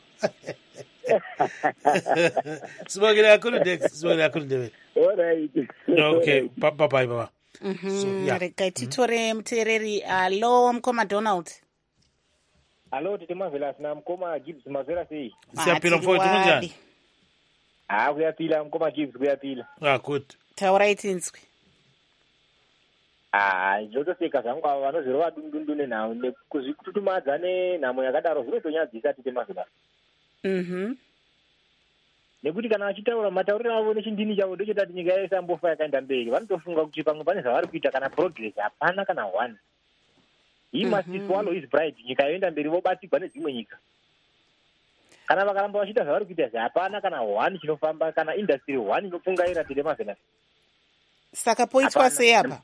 Sibongile kakhulu Dex, sibongile kakhulu Ndebele. All right. Okay, bye baba. Reka titore muteereri. Alo mkoma Donald. Alo tete Marvelous na mkoma Gibbs Mazera sei. Siyapila mfowethu kunjani? Kuyapila mkoma Gibbs kuyapila. Good. Taura itinzwi. Zvotoseka zvangu ava vanozvirova dundundune nawo nekuzvitutumadza nenhamo yakadaro zvinotonyadzisa tete Marvelous. Nekuti kana vachitaura matauriro avo nechindini chavo ndochotati nyika yese ambofa yakaenda mberi, vanotofunga kuti pamwe pane zvavari kuita kana progress hapana kana one. He must swallow his pride. Nyika yoenda mberi vobatikwa nedzimwe nyika. Kana vakaramba vachiita zvavari kuita hapana kana one chinofamba, kana industry one inofungaira tete Marvelous. Saka poitwa sei apa?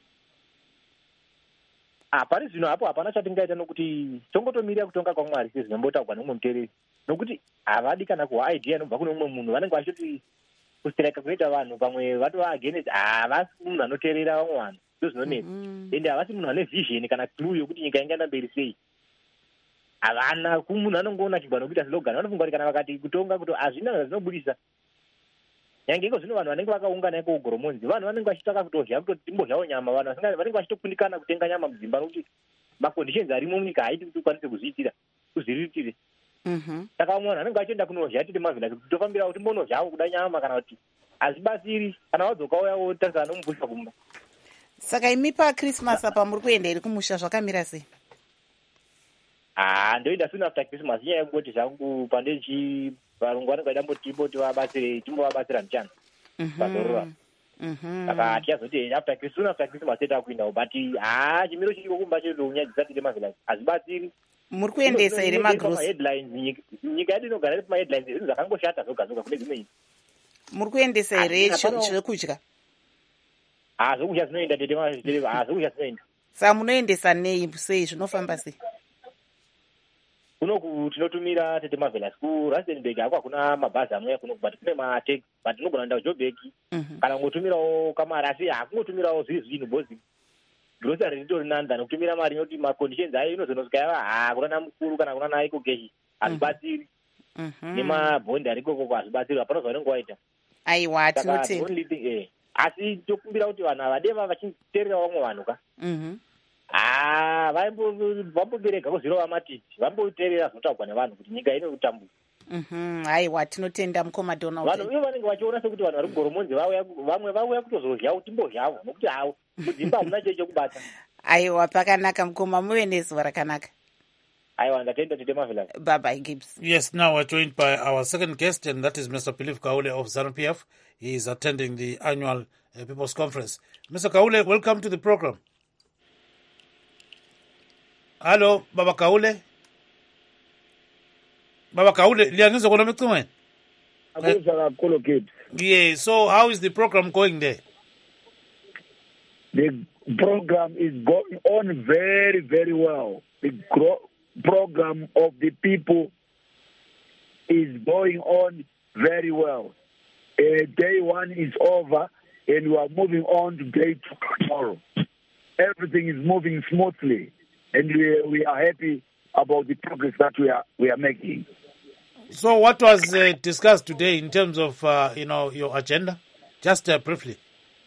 Pari zvino hapo hapana chatingaita nokuti tongotomirira kutonga kwaMwari sezvinombotaurwa nomumwe muteereri. Nokuti havadi kana kuhwa idea inobva kune umwe munhu, vanenge vachiti kustrika kunoita vanhu pamwe vatova against, havasi munhu anoteerera vamwe vanhu, ndozvinonetsa. Ende havasi munhu ane vision kana clue yokuti nyika ingaenda mberi sei. Havana kumunhu anongoona chigwano kuita slogan, vanofunga kuti kana vakati kutonga kuti hazvina zvazinobudisa. Nyange iko zvino vanhu vanenge vakaungana iko kugoromonzi, vanhu vanenge vachitsvaka kutodya timbodyawo nyama, vanhu vanenge vachitokundikana kutenga nyama mudzimba nokuti maconditions arimo munyika haiti kuti ukwanise kuzviriritire. Saka vamwe vanhu vanenge vachienda kunodya tete Marvelous kuti tofambirawo timbonodyawo kuda nyama kana kuti hazvibatsiri, kana wadzoka uya wotarisana nomubvusha kumba. Saka imi paChristmas apa muri kuenda iri kumusha zvakamira sei? Ndoenda soon after Christmas, inyaya yekungoti zvangu pandechi varungu vanenge vaida timbovabatsira muchana pazorora. Saka tichazoti soon after Christmas tetakuindawo, but chimiro chiriko kumba chirikunyadzisa tete Marvelous hazvibatsiri. Muri kuendesa iri magrocery? Headlines nyika yedu inogara iri pamaheadlines zvinhu zvakangoshata zoga kune dzimwe nyika. Muri kuendesa iri zvekudya? Zvokudya zvinoenda tete Marvelous, zvokudya zvinoenda. Saka munoendesa nei sei, zvinofamba sei? Kunoku tinotumira tete Marvelous kuRustenburg hako hakuna mabhazi amwe kunoku, but kune mataxi, but tinogona kuenda kuJoburg kana kungotumirawo kamari, asi hakungotumirawo zvinhu bozi grocery ritori nanda nokutumira mari inoti maconditions ayo inozonosvika yava kunana mukuru kana kunana aiko geshi hazvibatsiri. Nemabhondi ariko koko hazvibatsiri, hapana zvavanenge vaita. Aiwa tinotenda. Asi tokumbira kuti vanhu havadeva vachiteerera vamwe vanhu ka. vamboberega kuzvirova matiti vamboteerera zvinotaurwa nevanhu kuti nyika ine utambura. Haiwa, tinotenda mukoma Donald. Vanhu ivo vanenge vachiona sekuti vanhu vari kugoromonzi vamwe vauya kutozodya timbodyawo nokuti hawo kudzimba hamuna chei chekubata. Aiwa, pakanaka mukoma, muve nezuva rakanaka. Aiwa, ndatenda tete Mavila. Bye bye, Gibbs. Yes, now we're joined by our second guest, and that is Mr. Philip Kaule of ZANU-PF. He is attending the annual People's Conference. Mr. Kaule, welcome to the program. Hello, Baba Kaule. Baba Kaule, liangizwa kona mecingweni? Akuza kakhulu Gibbs. Yeah, so how is the program going there? The program is going on very, very well. The program of the people is going on very well. Day one is over, and we are moving on to day two tomorrow. Everything is moving smoothly, and we are happy about the progress that we are making. So what was discussed today in terms of your agenda? Just briefly.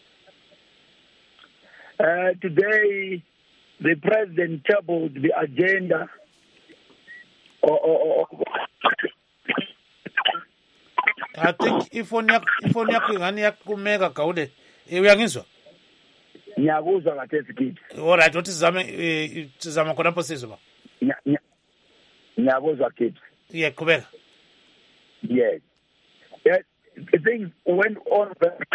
Today, the president tabled the agenda. I think ifoni yakho ingani yakumeka Kaule. Uyangizwa? Ngiyakuzwa kathesi Gibbs. All right, what is sizama khona pho sizwa? Ngiyakuzwa Gibbs. Yeah, qhubeka. Yes. Things went on.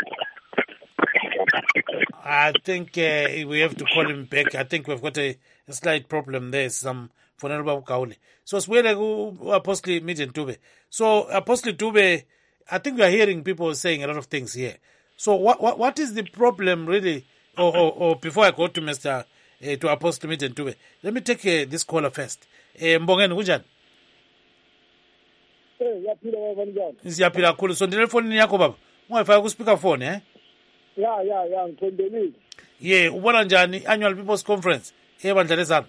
I think we have to call him back. I think we've got a slight problem there. Some Fonelba Kaule. So Swele Apostle Midian Tube. So Apostle Tube, I think we are hearing people saying a lot of things here. So what is the problem really? Or before I go to Mr. To Apostle Midian Tube, let me take this caller first. Mbongeni kunjani? Siyaphila kakhulu. So ndinefoni yakho baba. Ungayifaka ku speaker phone Yeah, ngithembelile. Yeah, ubona njani annual People's Conference ebandla lezana?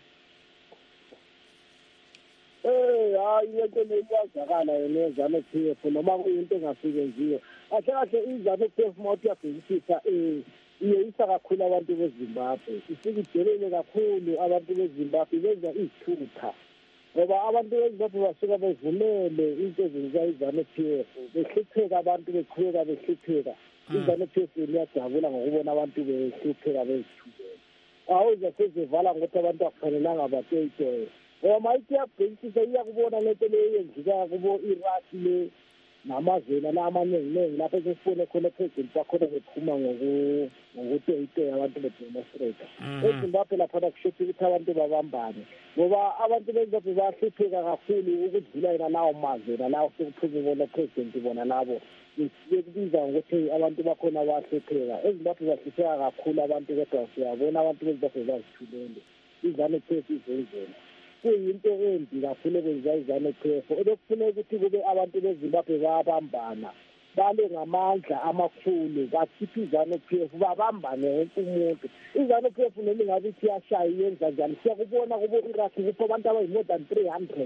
Hayi into leyazakala yena ZANU-PF noma kuyinto engasebenziyo. Kahle iZANU-PF mawuthi yabhekisisa iyisa kakhulu abantu beZimbabwe. Isikudele kakhulu abantu beZimbabwe benza izithutha. Ngoba abantu beZimbabwe basuka bevumele into ezenziwa iZANU-PF. Behlupheka abantu beqhubeka behlupheka. iZANU-PF liyajabula ngokubona abantu behlupheka bezithubela. Awuze sezivala ngokuthi abantu akufanelanga bateyitoye. Ngoba mayithi yabhekisisa iyakubona lento leyo yenzika kubo Iraq le namazweni la amaningi lapho sesifune khona president wakhona bephuma ngokuteyitoya abantu bedemonstrate. eZimbabwe lapha kushuthi ukuthi abantu babambane. Ngoba abantu beZimbabwe bahlupheka kakhulu ukudlula yena lawo mazwe lawo sekuphuma bona president bona labo. Kubiza ukuthi abantu bakhona bahlupheka. eZimbabwe bahlupheka kakhulu abantu kodwa siyabona abantu beZimbabwe bazithulele. iZANU-PF izenzela. Kuyinto embi kakhulu ekwenziwa iZANU-PF. Ebekufuneka ukuthi kube abantu beZimbabwe bayabambana. Bale ngamandla amakhulu bakhipha iZANU-PF babambane wonke umuntu. iZANU-PF noma ingabe ithi yashaya yenza njani siyakubona kubo Iraq kupho abantu abayi-more than 300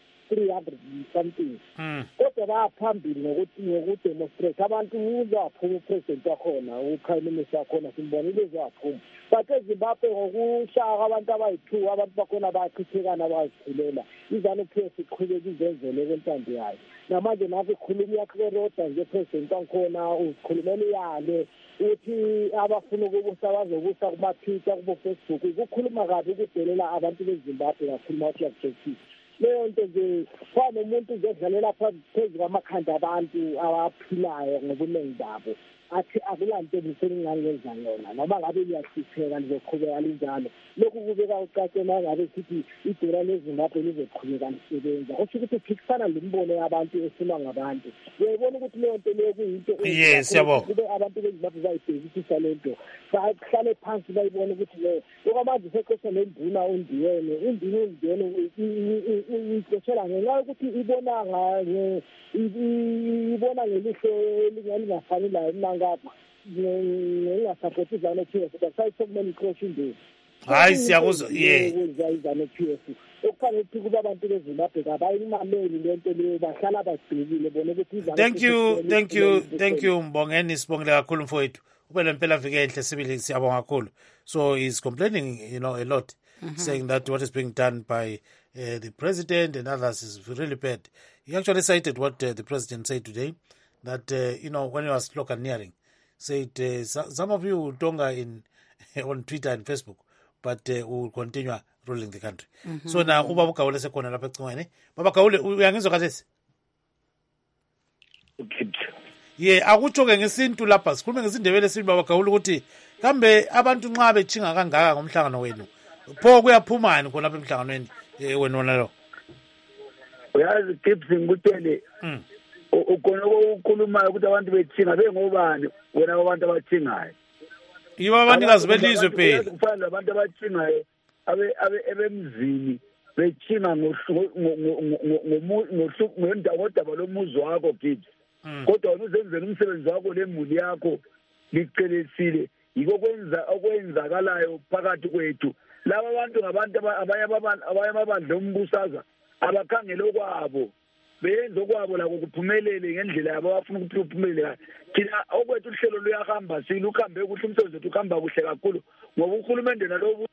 something. Kodwa bayaphambili ngokudemonstrate abantu uzaphuma upresident wakhona uprime minister wakhona simbonile uzaphuma. But eZimbabwe ngokushaya abantu abayi-2 abantu bakhona bayachithekana bayazithulela. iZANU-PF iqhubeka izenzele kwentando yayo. Namanje nathi ikhuluma yakhe nje president wakhona ukhulumela iyale uthi abafuna ukubusa bazobusa kuma-Twitter kubo-Facebook ukukhuluma kabi ukudelela abantu beZimbabwe kakhuluma ukuthi yakujekisa. Leyo nto nje fana umuntu uzodlalela phezu kwamakhanda abantu abaphilayo ngobuningi babo. Athi akulanto ebiseningangenza yona noma ngabe liyachitheka lizoqhubeka linjalo. Lokhu kubeka ucace mangabe sithi idora leZimbabwe lizoqhubeka lisebenza. Kusho ukuthi uphikisana lembono yabantu efunwa ngabantu. Uyayibona ukuthi leyo nto leyo kuyinto kube abantu beZimbabwe bayibhekisisa lento. Bahlale phansi bayibona ukuthi leyo okwamanje seqesha lenduna undiwene ixeshela ngenxa yokuthi ibona ngelihlo elingafani layo ngapha ngingasapoti iZANU-PF kodwa sokumele iqoshe indeni. Hayi siyakuzwa iZANU-PF okufanele ukuthi kuba abantu beZimbabwe abayimameli lento leyo bahlala babhekile bona ukuthi thank you Mbongeni sibongile kakhulu mfowethu ube lempela viki enhle sibili siyabonga kakhulu. So he's complaining a lot saying that what is being done by the president and others is really bad. He actually cited what the president said today, that, when he was sloganeering, said, some of you tonga on Twitter and Facebook, but will continue ruling the country. So now, Ubaba Kaule sekhona lapha ecingweni. Baba Kaule, uyangizwa kahle? Akutsho-ke ngesintu lapha, sikhulume ngesindebele esintu Baba Kaule ukuthi kambe abantu nxa bechinga kangaka ngomhlangano wenu, pho kuyaphumani khona lapha emhlanganweni wenu wona lo? Uyazi Gibson ngikutshele ukhona ukukhulumayo ukuthi abantu bethinga bengobani wena abantu abathingayo. Yibo abanikazi belizwe phela. Kufana labantu abathingayo ebemzini bethinga ngodaba lomuzi wakho Gibson. Kodwa wena uzenzela umsebenzi wakho lemuli yakho licelesile, yiko okwenzakalayo phakathi kwethu. Laba abantu ngabantu abanye amabandla ombusaza abakhangela okwabo, benza okwabo lako kuphumelele ngendlela yabo abafuna ukuthi kuphumelele. Thina okwethu uhlelo luyahamba, siluhambe kuhle, umsebenzi wethu uhamba kuhle kakhulu ngoba uhulumende nalobu.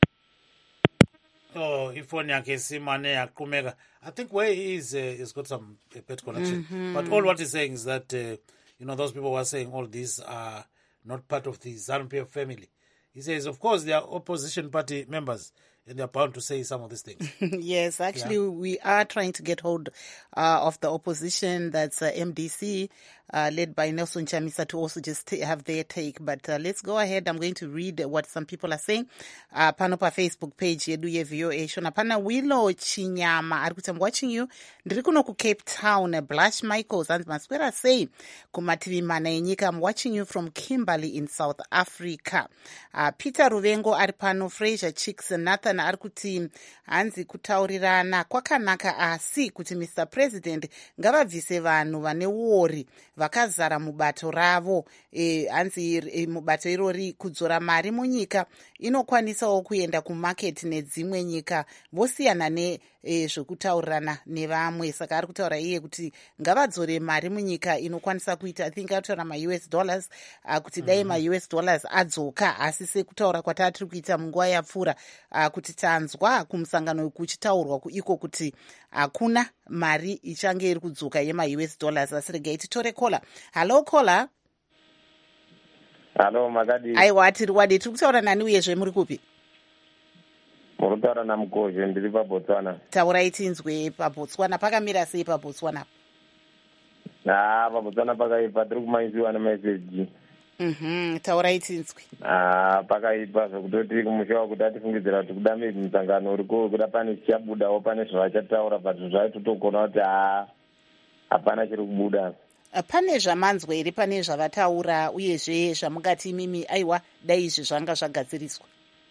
Ifoni yakhe simane yaqhumeka. I think where he is, he's got some bad connection. But all what he's saying is that, those people who are saying all these are not part of the ZANU-PF family. He says, of course, they are opposition party members, and they're bound to say some of these things. Yes, actually, we are trying to get hold of the opposition. That's MDC, led by Nelson Chamisa, to also just have their take. But let's go ahead. I'm going to read what some people are saying. Panopa Facebook page, yedu ye VOA. Shona pana Willow Chinyama. I'm watching you. Ndiri ku Cape Town. Blush Michaels. And Maswera say, kumativi manenyika. I'm watching you from Kimberley in South Africa. Peter Ruvengo Aripano Fraser Chicks Nathan Arkuti hanzi kutaurirana kwakanaka asi kuti Mr. President ngavabvise vanhu vane wori vakazara mubato ravo. Hanzi mubato irori kudzora mari munyika inokwanisawo kuenda kumaketi nedzimwe nyika vosiyana zvekutaurirana nevamwe. Saka ari kutaura iye kuti ngavadzore mari munyika inokwanisa kuita, I think ataura ma-US dollars, kuti dai ma-US dollars adzoka, asi sekutaura kwatatiri kuita munguva yapfuura, kuti tanzwa kumusangano kuchitaurwa iko kuti hakuna mari ichange iri kudzoka yema-US dollars. Asi regai titore kola. Hello kola. Hello Makadi. Aiwa, tiri wadi, tiri kutaura nani uyezve muri kupi? Murutaura naMukozhe, ndiri paBotswana. Taurai tinzwe paBotswana. Pakamira sei paBotswana? paBotswana pakaipa, tiri kumaisiwa nemeseji. Taurai tinzwe. Pakaipa zvekutoti kumushawa kuti atifungidzira kuti kuda maybe musangano uriko kuda pane chichabudawo, pane zvavachataura but zvaitotogona kuti hapana chiri kubuda. Pane zvamanzwa here, pane zvavataura uyezve zvamungati imimi aiwa dai izvi zvanga zvagadziriswa?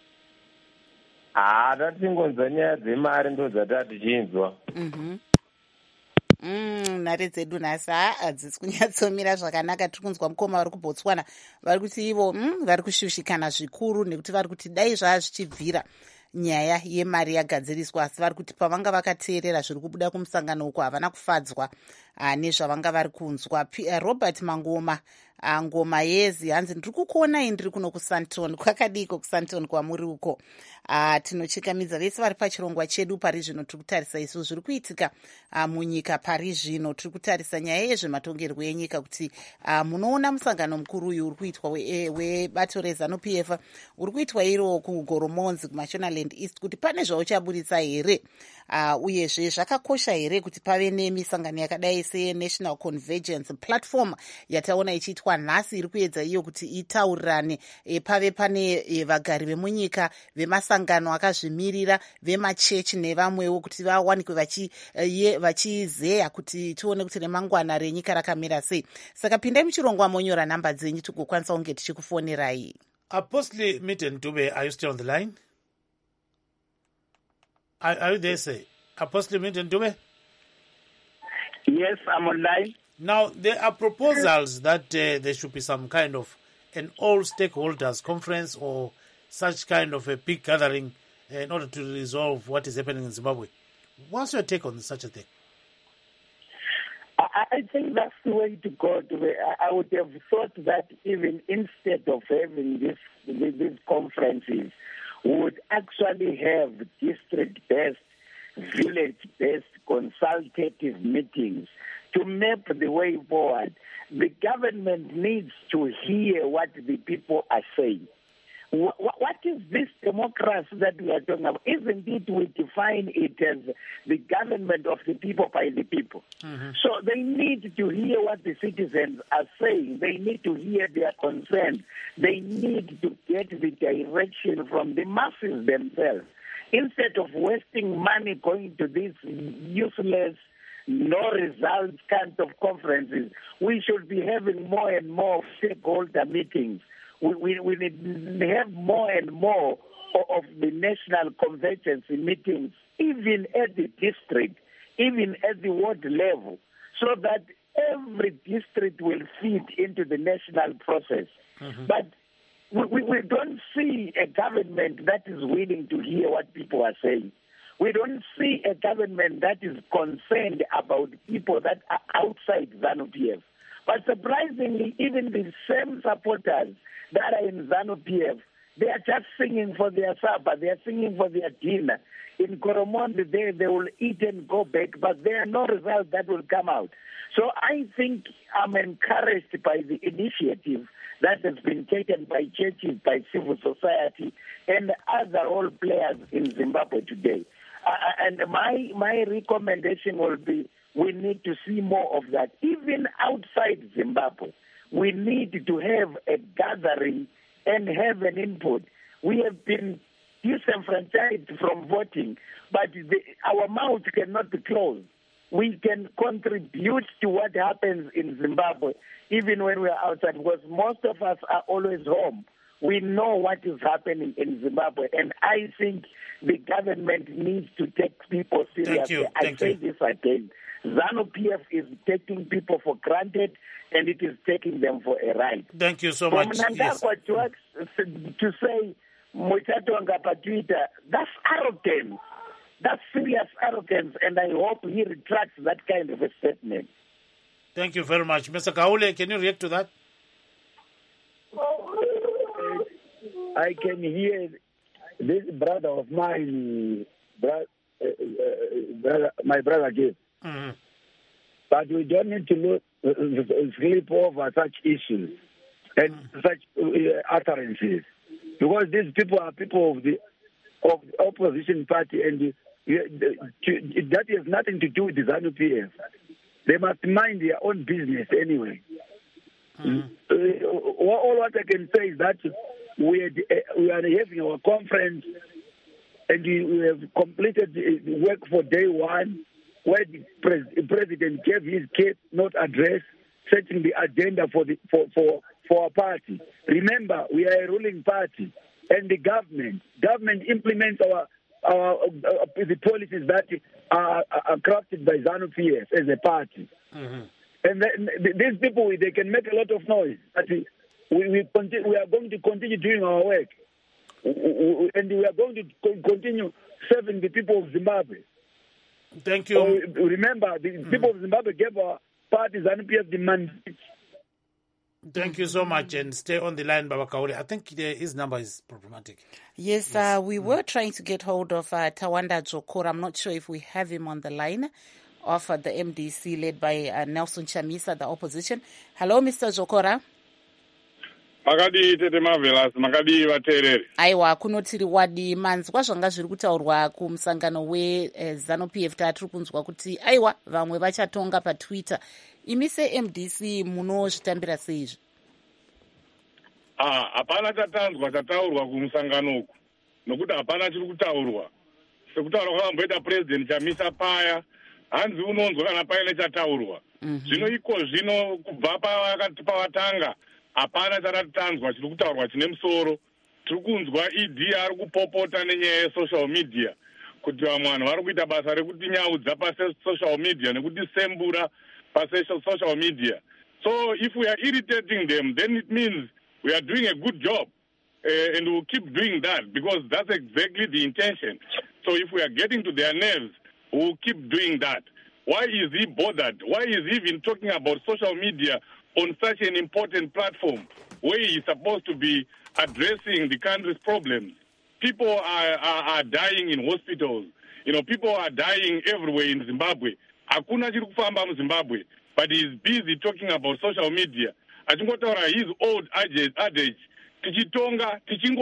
Tatingonzwa nyaya dzemari ndo dzatati tichinzwa. Nhare dzedu nhasi hadzisi kunyatsomira zvakanaka. Tiri kunzwa mukoma vari kuBotswana vari kuti ivo vari kushushikana zvikuru nekuti vari kuti dai zvaa zvichibvira nyaya yemari yagadziriswa, asi vari kuti pavanga vakateerera zviri kubuda kumusangano uko havana kufadzwa nezvavanga vari kunzwa. Robert Mangoma, ngoma yezi, hanzi ndiri kukuonai ndiri kuno kuSanton. Kwakadiko kuSanton kwamuri uko? Tinochikamidza vese vari pachirongwa chedu pari zvino. Tiri kutarisa isu zviri kuitika munyika pari zvino. Tiri kutarisa nyaya yezvematongerwo enyika kuti munoona musangano mukuru uyu uri kuitwa webato reZANU-PF uri kuitwa iro kuGoromonzi kuMashonaland East, kuti pane zvauchaburitsa here, uyezve zvakakosha here kuti pave nemisangano yakadai seNational Convergence Platform yataona ichiitwa nhasi, iri kuedza iyo kuti itaurirane, pave pane vagari vemunyika, vemasangano akazvimirira, vemachechi nevamwewo, kuti vawanikwe vachizeya kuti tione kuti remangwana renyika rakamira sei. Saka pindai muchirongwa monyora nhamba dzenyu tigokwanisa kunge tichikufonerai. Apostle Mitten Dube, are you still on the line? Are you there, say? Apostle Mitten Dube? Yes, I'm online. Now, there are proposals that there should be some kind of an all-stakeholders conference or such kind of a big gathering in order to resolve what is happening in Zimbabwe. What's your take on such a thing? I think that's the way to go. I would have thought that even instead of having these conferences, would actually have district-based, village-based consultative meetings to map the way forward. The government needs to hear what the people are saying. What is this democracy that we are talking about? Isn't it we define it as the government of the people by the people? Mm-hmm. So they need to hear what the citizens are saying. They need to hear their concerns. They need to get the direction from the masses themselves. Instead of wasting money going to these useless, no results kind of conferences, we should be having more and more stakeholder meetings. We need to have more and more of the national convergence meetings, even at the district, even at the ward level, so that every district will fit into the national process. Mm-hmm. But we don't see a government that is willing to hear what people are saying. We don't see a government that is concerned about people that are outside ZANU-PF. But surprisingly, even the same supporters that are in ZANU-PF, they are just singing for their supper, they are singing for their dinner. In Koromondi, they will eat and go back, but there are no results that will come out. So I think I'm encouraged by the initiative that has been taken by churches, by civil society, and other role players in Zimbabwe today. And my recommendation will be we need to see more of that. Even outside Zimbabwe, we need to have a gathering and have an input. We have been disenfranchised from voting, but our mouth cannot be closed. We can contribute to what happens in Zimbabwe, even when we are outside, because most of us are always home. We know what is happening in Zimbabwe, and I think the government needs to take people seriously. I say this again. ZANU-PF is taking people for granted, and it is taking them for a ride. Thank you so much. From Nangakwa to say, Muchatonga Patuita, that's arrogance. That's serious arrogance, and I hope he retracts that kind of a statement. Thank you very much. Mr. Kaule, can you react to that? I can hear this brother of mine, my brother gave. Mm-hmm. But we don't need to sleep over such issues and such utterances, because these people are people of the opposition party, and that has nothing to do with the ZANU-PF. They must mind their own business anyway. Mm-hmm. All what I can say is that we are having our conference, and we have completed work for day one, where the president gave his keynote address, setting the agenda for our party. Remember, we are a ruling party, and the government implements the policies that are crafted by ZANU-PF as a party. Mm-hmm. And these people, they can make a lot of noise, but we are going to continue doing our work, and we are going to continue serving the people of Zimbabwe. Thank you. Remember, the people of Zimbabwe gave our party ZANU-PF the mandate. Thank you so much, and stay on the line, Baba Kaule. I think his number is problematic. Yes, we were trying to get hold of Tawanda Jokora. I'm not sure if we have him on the line, of the MDC led by Nelson Chamisa, the opposition. Hello, Mr. Jokora. Makadi tete marvelous, makadi vateereri. Aiwa, kunotiri wadi manzwa zvanga zviri kutaurwa kumusangano weZANU-PF tatiri kunzwa kuti aiwa vamwe vachatonga paTwitter. Imi seMDC munozvitambira seizvi? Hapana chatanzwa chataurwa kumusangano uku, nokuti hapana chiri kutaurwa. Sekutaurwa kwakamboita president Chamisa paya, hanzi unonzwa kana paine chataurwa. Zvino iko zvino kubva pawatanga hapana chatatanzwa chiri kutaurwa chine musoro. Tiri kunzwa ED ari kupopota nenyaya yesocial media, kuti vamwe vanhu vari kuita basa rekuti nyaudza pasocial media nekuti sembura social media. So if we are irritating them, then it means we are doing a good job, and we'll keep doing that, because that's exactly the intention. So if we are getting to their nerves, we'll keep doing that. Why is he bothered? Why is he even talking about social media on such an important platform where he is supposed to be addressing the country's problems? people are dying in hospitals. People are dying everywhere in Zimbabwe. Hakuna chiri kufamba muZimbabwe, but he's busy talking about social media. Achingotaura his old adage, tichingotonga,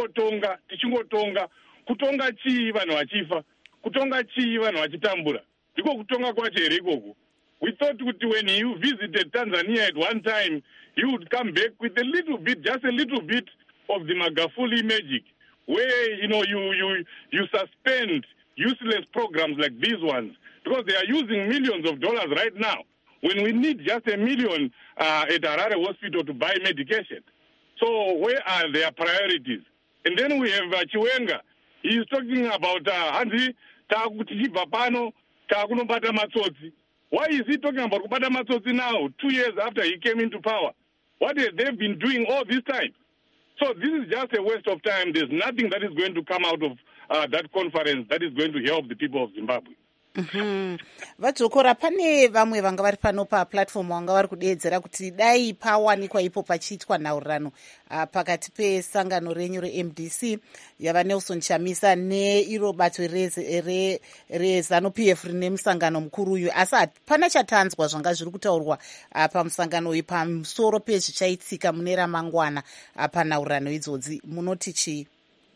kutonga chii vanhu vachifa, kutonga chii vanhu vachitambura. Ndiko kutonga kwacho here ikoko. We thought that when you visited Tanzania at one time, you would come back with a little bit, just a little bit of the Magufuli magic, where, you suspend useless programs like these ones, because they are using millions of dollars right now, when we need just $1 million at Harare Hospital to buy medication. So where are their priorities? And then we have Chiwenga. He is talking about Hanzi, Takutichiba Pano, Takunobata Matsotsi. Why is he talking about Kubata Matsotsi now, 2 years after he came into power? What have they been doing all this time? So this is just a waste of time. There's nothing that is going to come out of that conference that is going to help the people of Zimbabwe. Vadzokora pane vamwe vanga vari pano paplatform vanga vari kudeedzera kuti dai pawanikwa ipo pachiitwa nhaurirano pakati pesangano renyu reMDC yava Nelson Chamisa neiro bato reZANU-PF rine musangano mukuru uyu, asi hapana chatanzwa zvanga zviri kutaurwa pamusangano uyu pamusoro pezvichaitika mune ramangwana panhaurirano idzodzi. Munoti chii?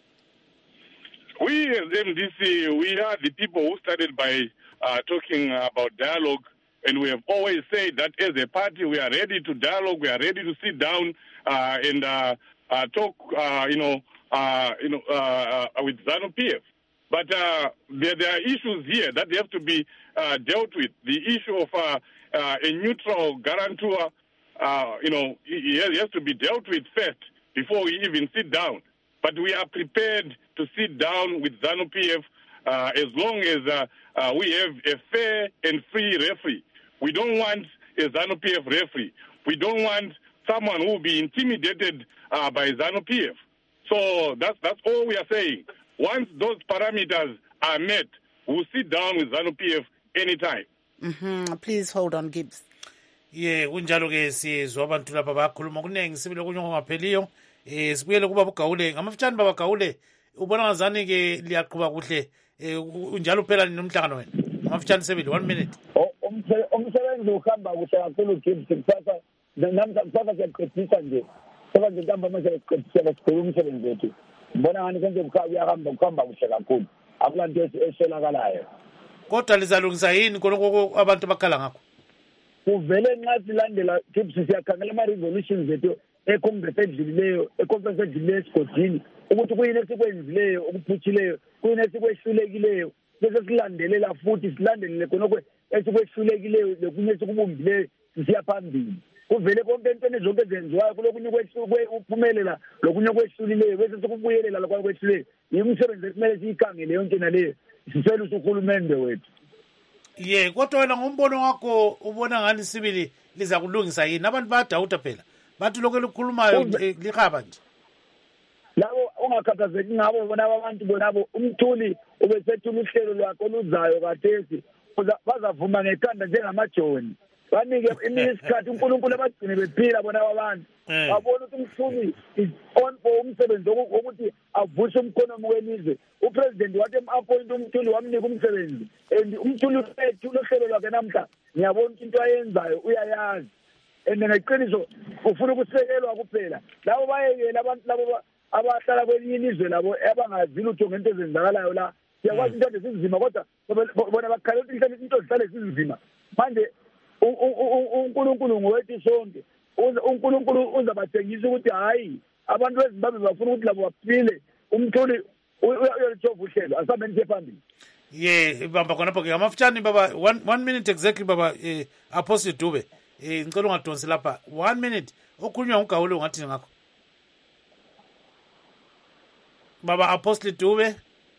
We as MDC, we are the people who started by talking about dialogue, and we have always said that as a party we are ready to dialogue, we are ready to sit down and talk, with ZANU-PF. But there are issues here that have to be dealt with. The issue of a neutral guarantor, it has to be dealt with first before we even sit down. But we are prepared to sit down with ZANU-PF as long as we have a fair and free referee. We don't want a ZANU-PF referee. We don't want someone who will be intimidated by ZANU-PF. So that's all we are saying. Once those parameters are met, we'll sit down with ZANU-PF anytime. Please hold on, Gibbs. Kunjalo ke sizwa abantu lapha bakhuluma kunengi sibile kunyongo ngapheliyo. Sibuyele kuba Gaule ngamafutshane baba Gaule, ubona ngazani ke liyaqhuba kuhle unjalo phela nomhlangano wena ngamafutshane sebili 1 minute. Umsebenzi uhamba kuhle kakhulu Gibbs, kusasa siyaqedisa nje soba nje ntamba manje siqedisela sikhuluma umsebenzi wethu. Mbona ngani konke kuhamba kuhle kakhulu, akulanto eshelakalayo. Kodwa lizalungisa yini konke abantu bakhala ngakho? Kuvele nxa silandela Gibbs siyakhangela ama-resolutions zethu econgress edlulileyo esigodini ukuthi kuyini esikwenzileyo okuphuthileyo, kuyini esikwehlulekileyo, bese silandelela futhi silandelele khonokho esikwehlulekileyo lokunye esikubumbileyo sisiya phambili. Kuvele konke entweni zonke ezenziwayo kulokunye uphumelela lokunye kwehlulileyo bese sikubuyelela lokho kwehluleyo. Yimsebenzi ekumele siyikhangele yonke naleyo, sicela uhulumende wethu. Kodwa wena ngombono wakho ubona ngani sibili liza kulungisa yini? Abantu bayadawuta phela, bathi lokho likhulumayo likhaba nje. Labo ungakhathazeki ngabo bona abantu bonabo, umthuli ubesethula uhlelo lwakhe oluzayo kathesi bazavuma ngekhanda njengamajoni, banike isikhathi uNkulunkulu abagcine bephila bona abantu babona ukuthi umthuli is on for umsebenzi wokuthi avushe umkhonomi welizwe. Upresident wathi appoint umthuli wamnika umsebenzi, and umthuli uhlelo lwakhe namhla ngiyabona into ayenzayo uyayazi, and ngeqiniso ufuna ukusekelwa kuphela. Labo bayekela abantu labo abahlala kwelinye ilizwe labo abangazi lutho ngento ezenzakalayo la. Siyakwazi into ezinzima kodwa bona bakhala ukuthi into zihlale ezinzima. Manje uNkulunkulu ngowethu sonke, uNkulunkulu uzabathengisa ukuthi hayi abantu beZimbabwe bafuna ukuthi labo baphile. Umthuli uyalitshova uhlelo, asambeni siye phambili. Bamba khonapho ke amafutshane baba 1 minute exactly baba Apostle Dube. Ngicela ungadonsi lapha 1 minute okhulunywa uGawule ungathi ngakho. Baba Apostle Dube.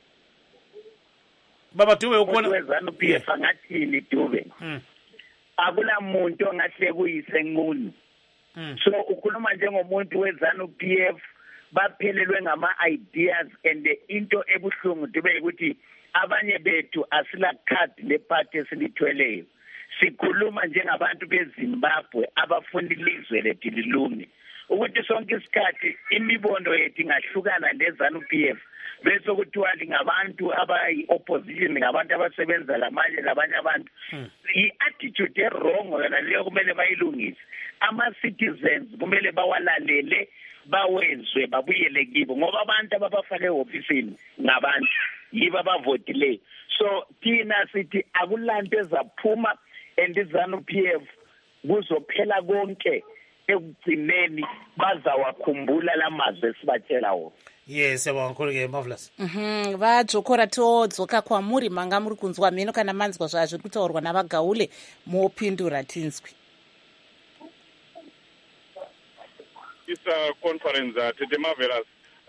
Baba Dube ukubona weZANU-PF angathini Dube. Akula muntu ongahle kuyisenqunu. So ukhuluma njengomuntu weZANU-PF baphelelwe ngama-ideas, and into ebuhlungu Dube ukuthi abanye bethu asila card lephathi esilithweleyo. Sikhuluma njengabantu beZimbabwe abafuna ilizwe lethu lilunge. ukuthi sonke isikhathi imibono yethu ingahlukana neZANU-PF bese kuthiwa lingabantu abayi-opposition ngabantu abasebenza lamanye labanye abantu i-attitude e-wrong yona leyo kumele bayilungise. Ama-citizens kumele bawalalele bawezwe babuyele kibo ngoba abantu ababafake ehofisini ngabantu yibo abavotileyo. So thina sithi akulanto ezaphuma and iZANU-PF kuzophela konke ekugcineni bazawakhumbula lamazwi esibatshela wona. Yes, yabonga Marvelous. Vadzokora todzoka kwamuri manga muri kunzwa mheno kana manzwa zvazviri kutaurwa navaGaule mopindura tinzwi. This conference, Tete Marvelous,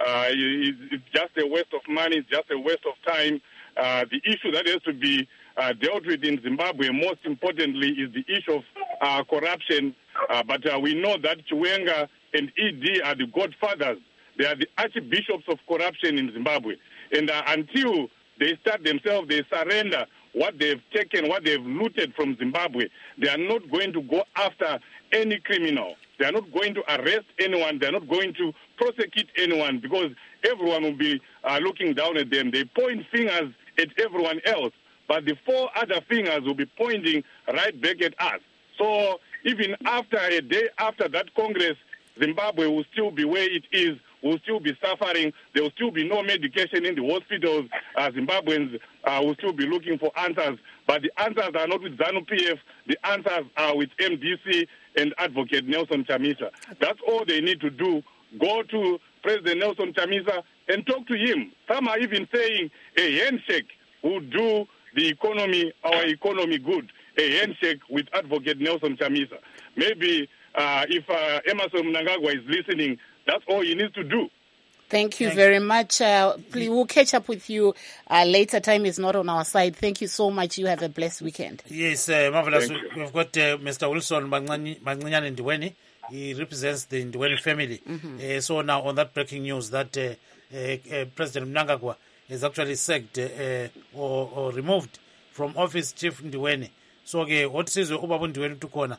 it's just a waste of money, it's just a waste of time. The issue that has to be dealt with in Zimbabwe, most importantly, is the issue of corruption. But we know that Chiwenga and ED are the godfathers. They are the archbishops of corruption in Zimbabwe. And until they start themselves, they surrender what they've taken, what they've looted from Zimbabwe, they are not going to go after any criminal. They are not going to arrest anyone. They are not going to prosecute anyone because everyone will be looking down at them. They point fingers at everyone else, but the 4 other fingers will be pointing right back at us. So even after a day after that Congress, Zimbabwe will still be where it is, will still be suffering. There will still be no medication in the hospitals. Zimbabweans will still be looking for answers. But the answers are not with ZANU-PF. The answers are with MDC and Advocate Nelson Chamisa. That's all they need to do. Go to President Nelson Chamisa and talk to him. Some are even saying a handshake will do the economy, our economy good. A handshake with Advocate Nelson Chamisa. Maybe if Emmerson Mnangagwa is listening, that's all he needs to do. Thank you very much. We'll catch up with you later. Time is not on our side. Thank you so much. You have a blessed weekend. Yes, Marvelous. We've got Mr. Wilson Manganyan Ndiweni. He represents the Ndiweni family. So now on that breaking news that President Mnangagwa is actually sacked or removed from office, Chief Ndiweni. So what says Ubabu Ndiweni to corner?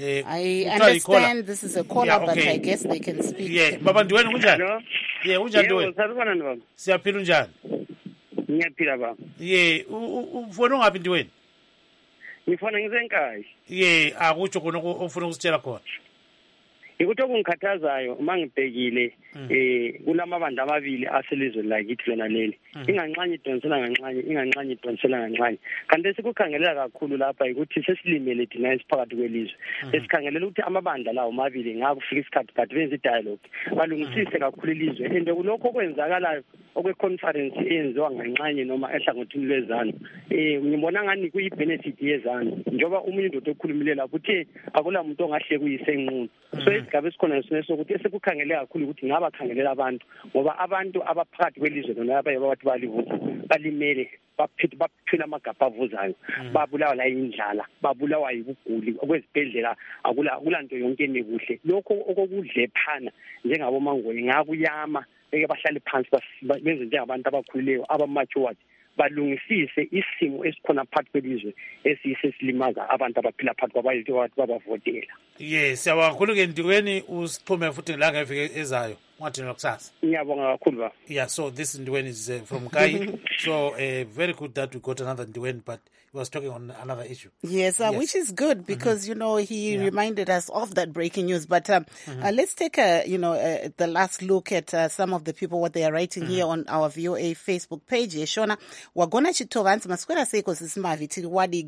I understand this is a caller, but I guess they can speak. Yeah, Baba Ndiweni unjani? Yeah, unjani Ndiweni? Sazibona Ndiweni. Siyaphila unjani? Ngiyaphila baba. Yeah, ufuna ungaphi Ndiweni? Ngifuna ngisenkayi. Yeah, akutsho khona ufuna ukusitshela khona. Ukuthi okungikhathazayo uma ngibhekile kulamabandla amabili aselizweni lakithi lona leli inganxanye idonsela nganxanye inganxanye idonsela nganxanye kanti esikukhangelela kakhulu lapha ukuthi sesilimele thina esiphakathi kwelizwe esikhangelela ukuthi amabandla lawo mabili ngakufika isikhathi but benze dialogue balungisise kakhulu ilizwe and kulokho kwenzakalayo okwe-conference eyenziwa nganxanye noma ehlangothini lwezanu ngibona ngani kuyi-benefit yezanu njengoba umunye indoda okhulumile lapho uthe akula muntu ongahle kuyisenqunu so isigaba esikhona sokuthi esikukhangele kakhulu ukuthi ngabakhangelela abantu ngoba abantu abaphakathi kwelizwe lona abathi balivuza balimele baphila amagabha avuzayo babulawa la indlala babulawa yibuguli okwezibhedlela akulanto yonke emikuhle lokho okokudlephana njengabo mangoyi ngakuyama eke bahlale phansi benze njengabantu abakhulileyo abamachuwadi balungisise isimo esikhona phakathi kwelizwe esisilimaza abantu abaphila phakathi kwabayitho abantu babavotela. Yes, siyabonga kakhulu ke Ndiweni usiphume futhi ngelanga evike ezayo ngathi nokusasa. Ngiyabonga kakhulu ba. Yeah, so this Ndiweni is from Kai. So very good that we got another Ndiweni, but he was talking on another issue. Yes, which is good because you know he reminded us of that breaking news. But let's take the last look at some of the people what they are writing here on our VOA Facebook page. Shona wagona chitovanzi maskwera seko sisimavi tiri wadi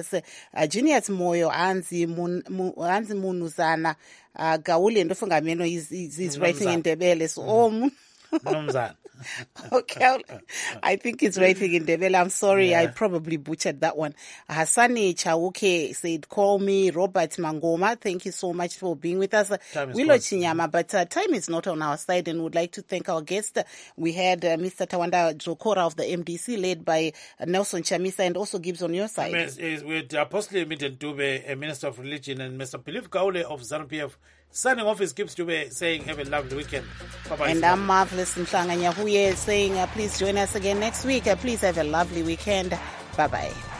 Genius Moyo anzi munuzana Gaule ndofunga meno is writing in Ndebele so okay, I think it's writing in Ndebele. I'm sorry, I probably butchered that one. Hassani Chauke said, call me Robert Mangoma. Thank you so much for being with us. Willow Chinyama, but time is not on our side and would like to thank our guest. We had Mr. Tawanda Jokora of the MDC led by Nelson Chamisa and also Gibbs on your side. With Apostle Mitten Dube, a Minister of Religion, and Mr. Philip Kaule of ZANU-PF. Signing off is Gibbs Dube saying have a lovely weekend. Bye-bye. And I'm Marvelous Mhlanga Nyahuye saying please join us again next week. Please have a lovely weekend. Bye-bye.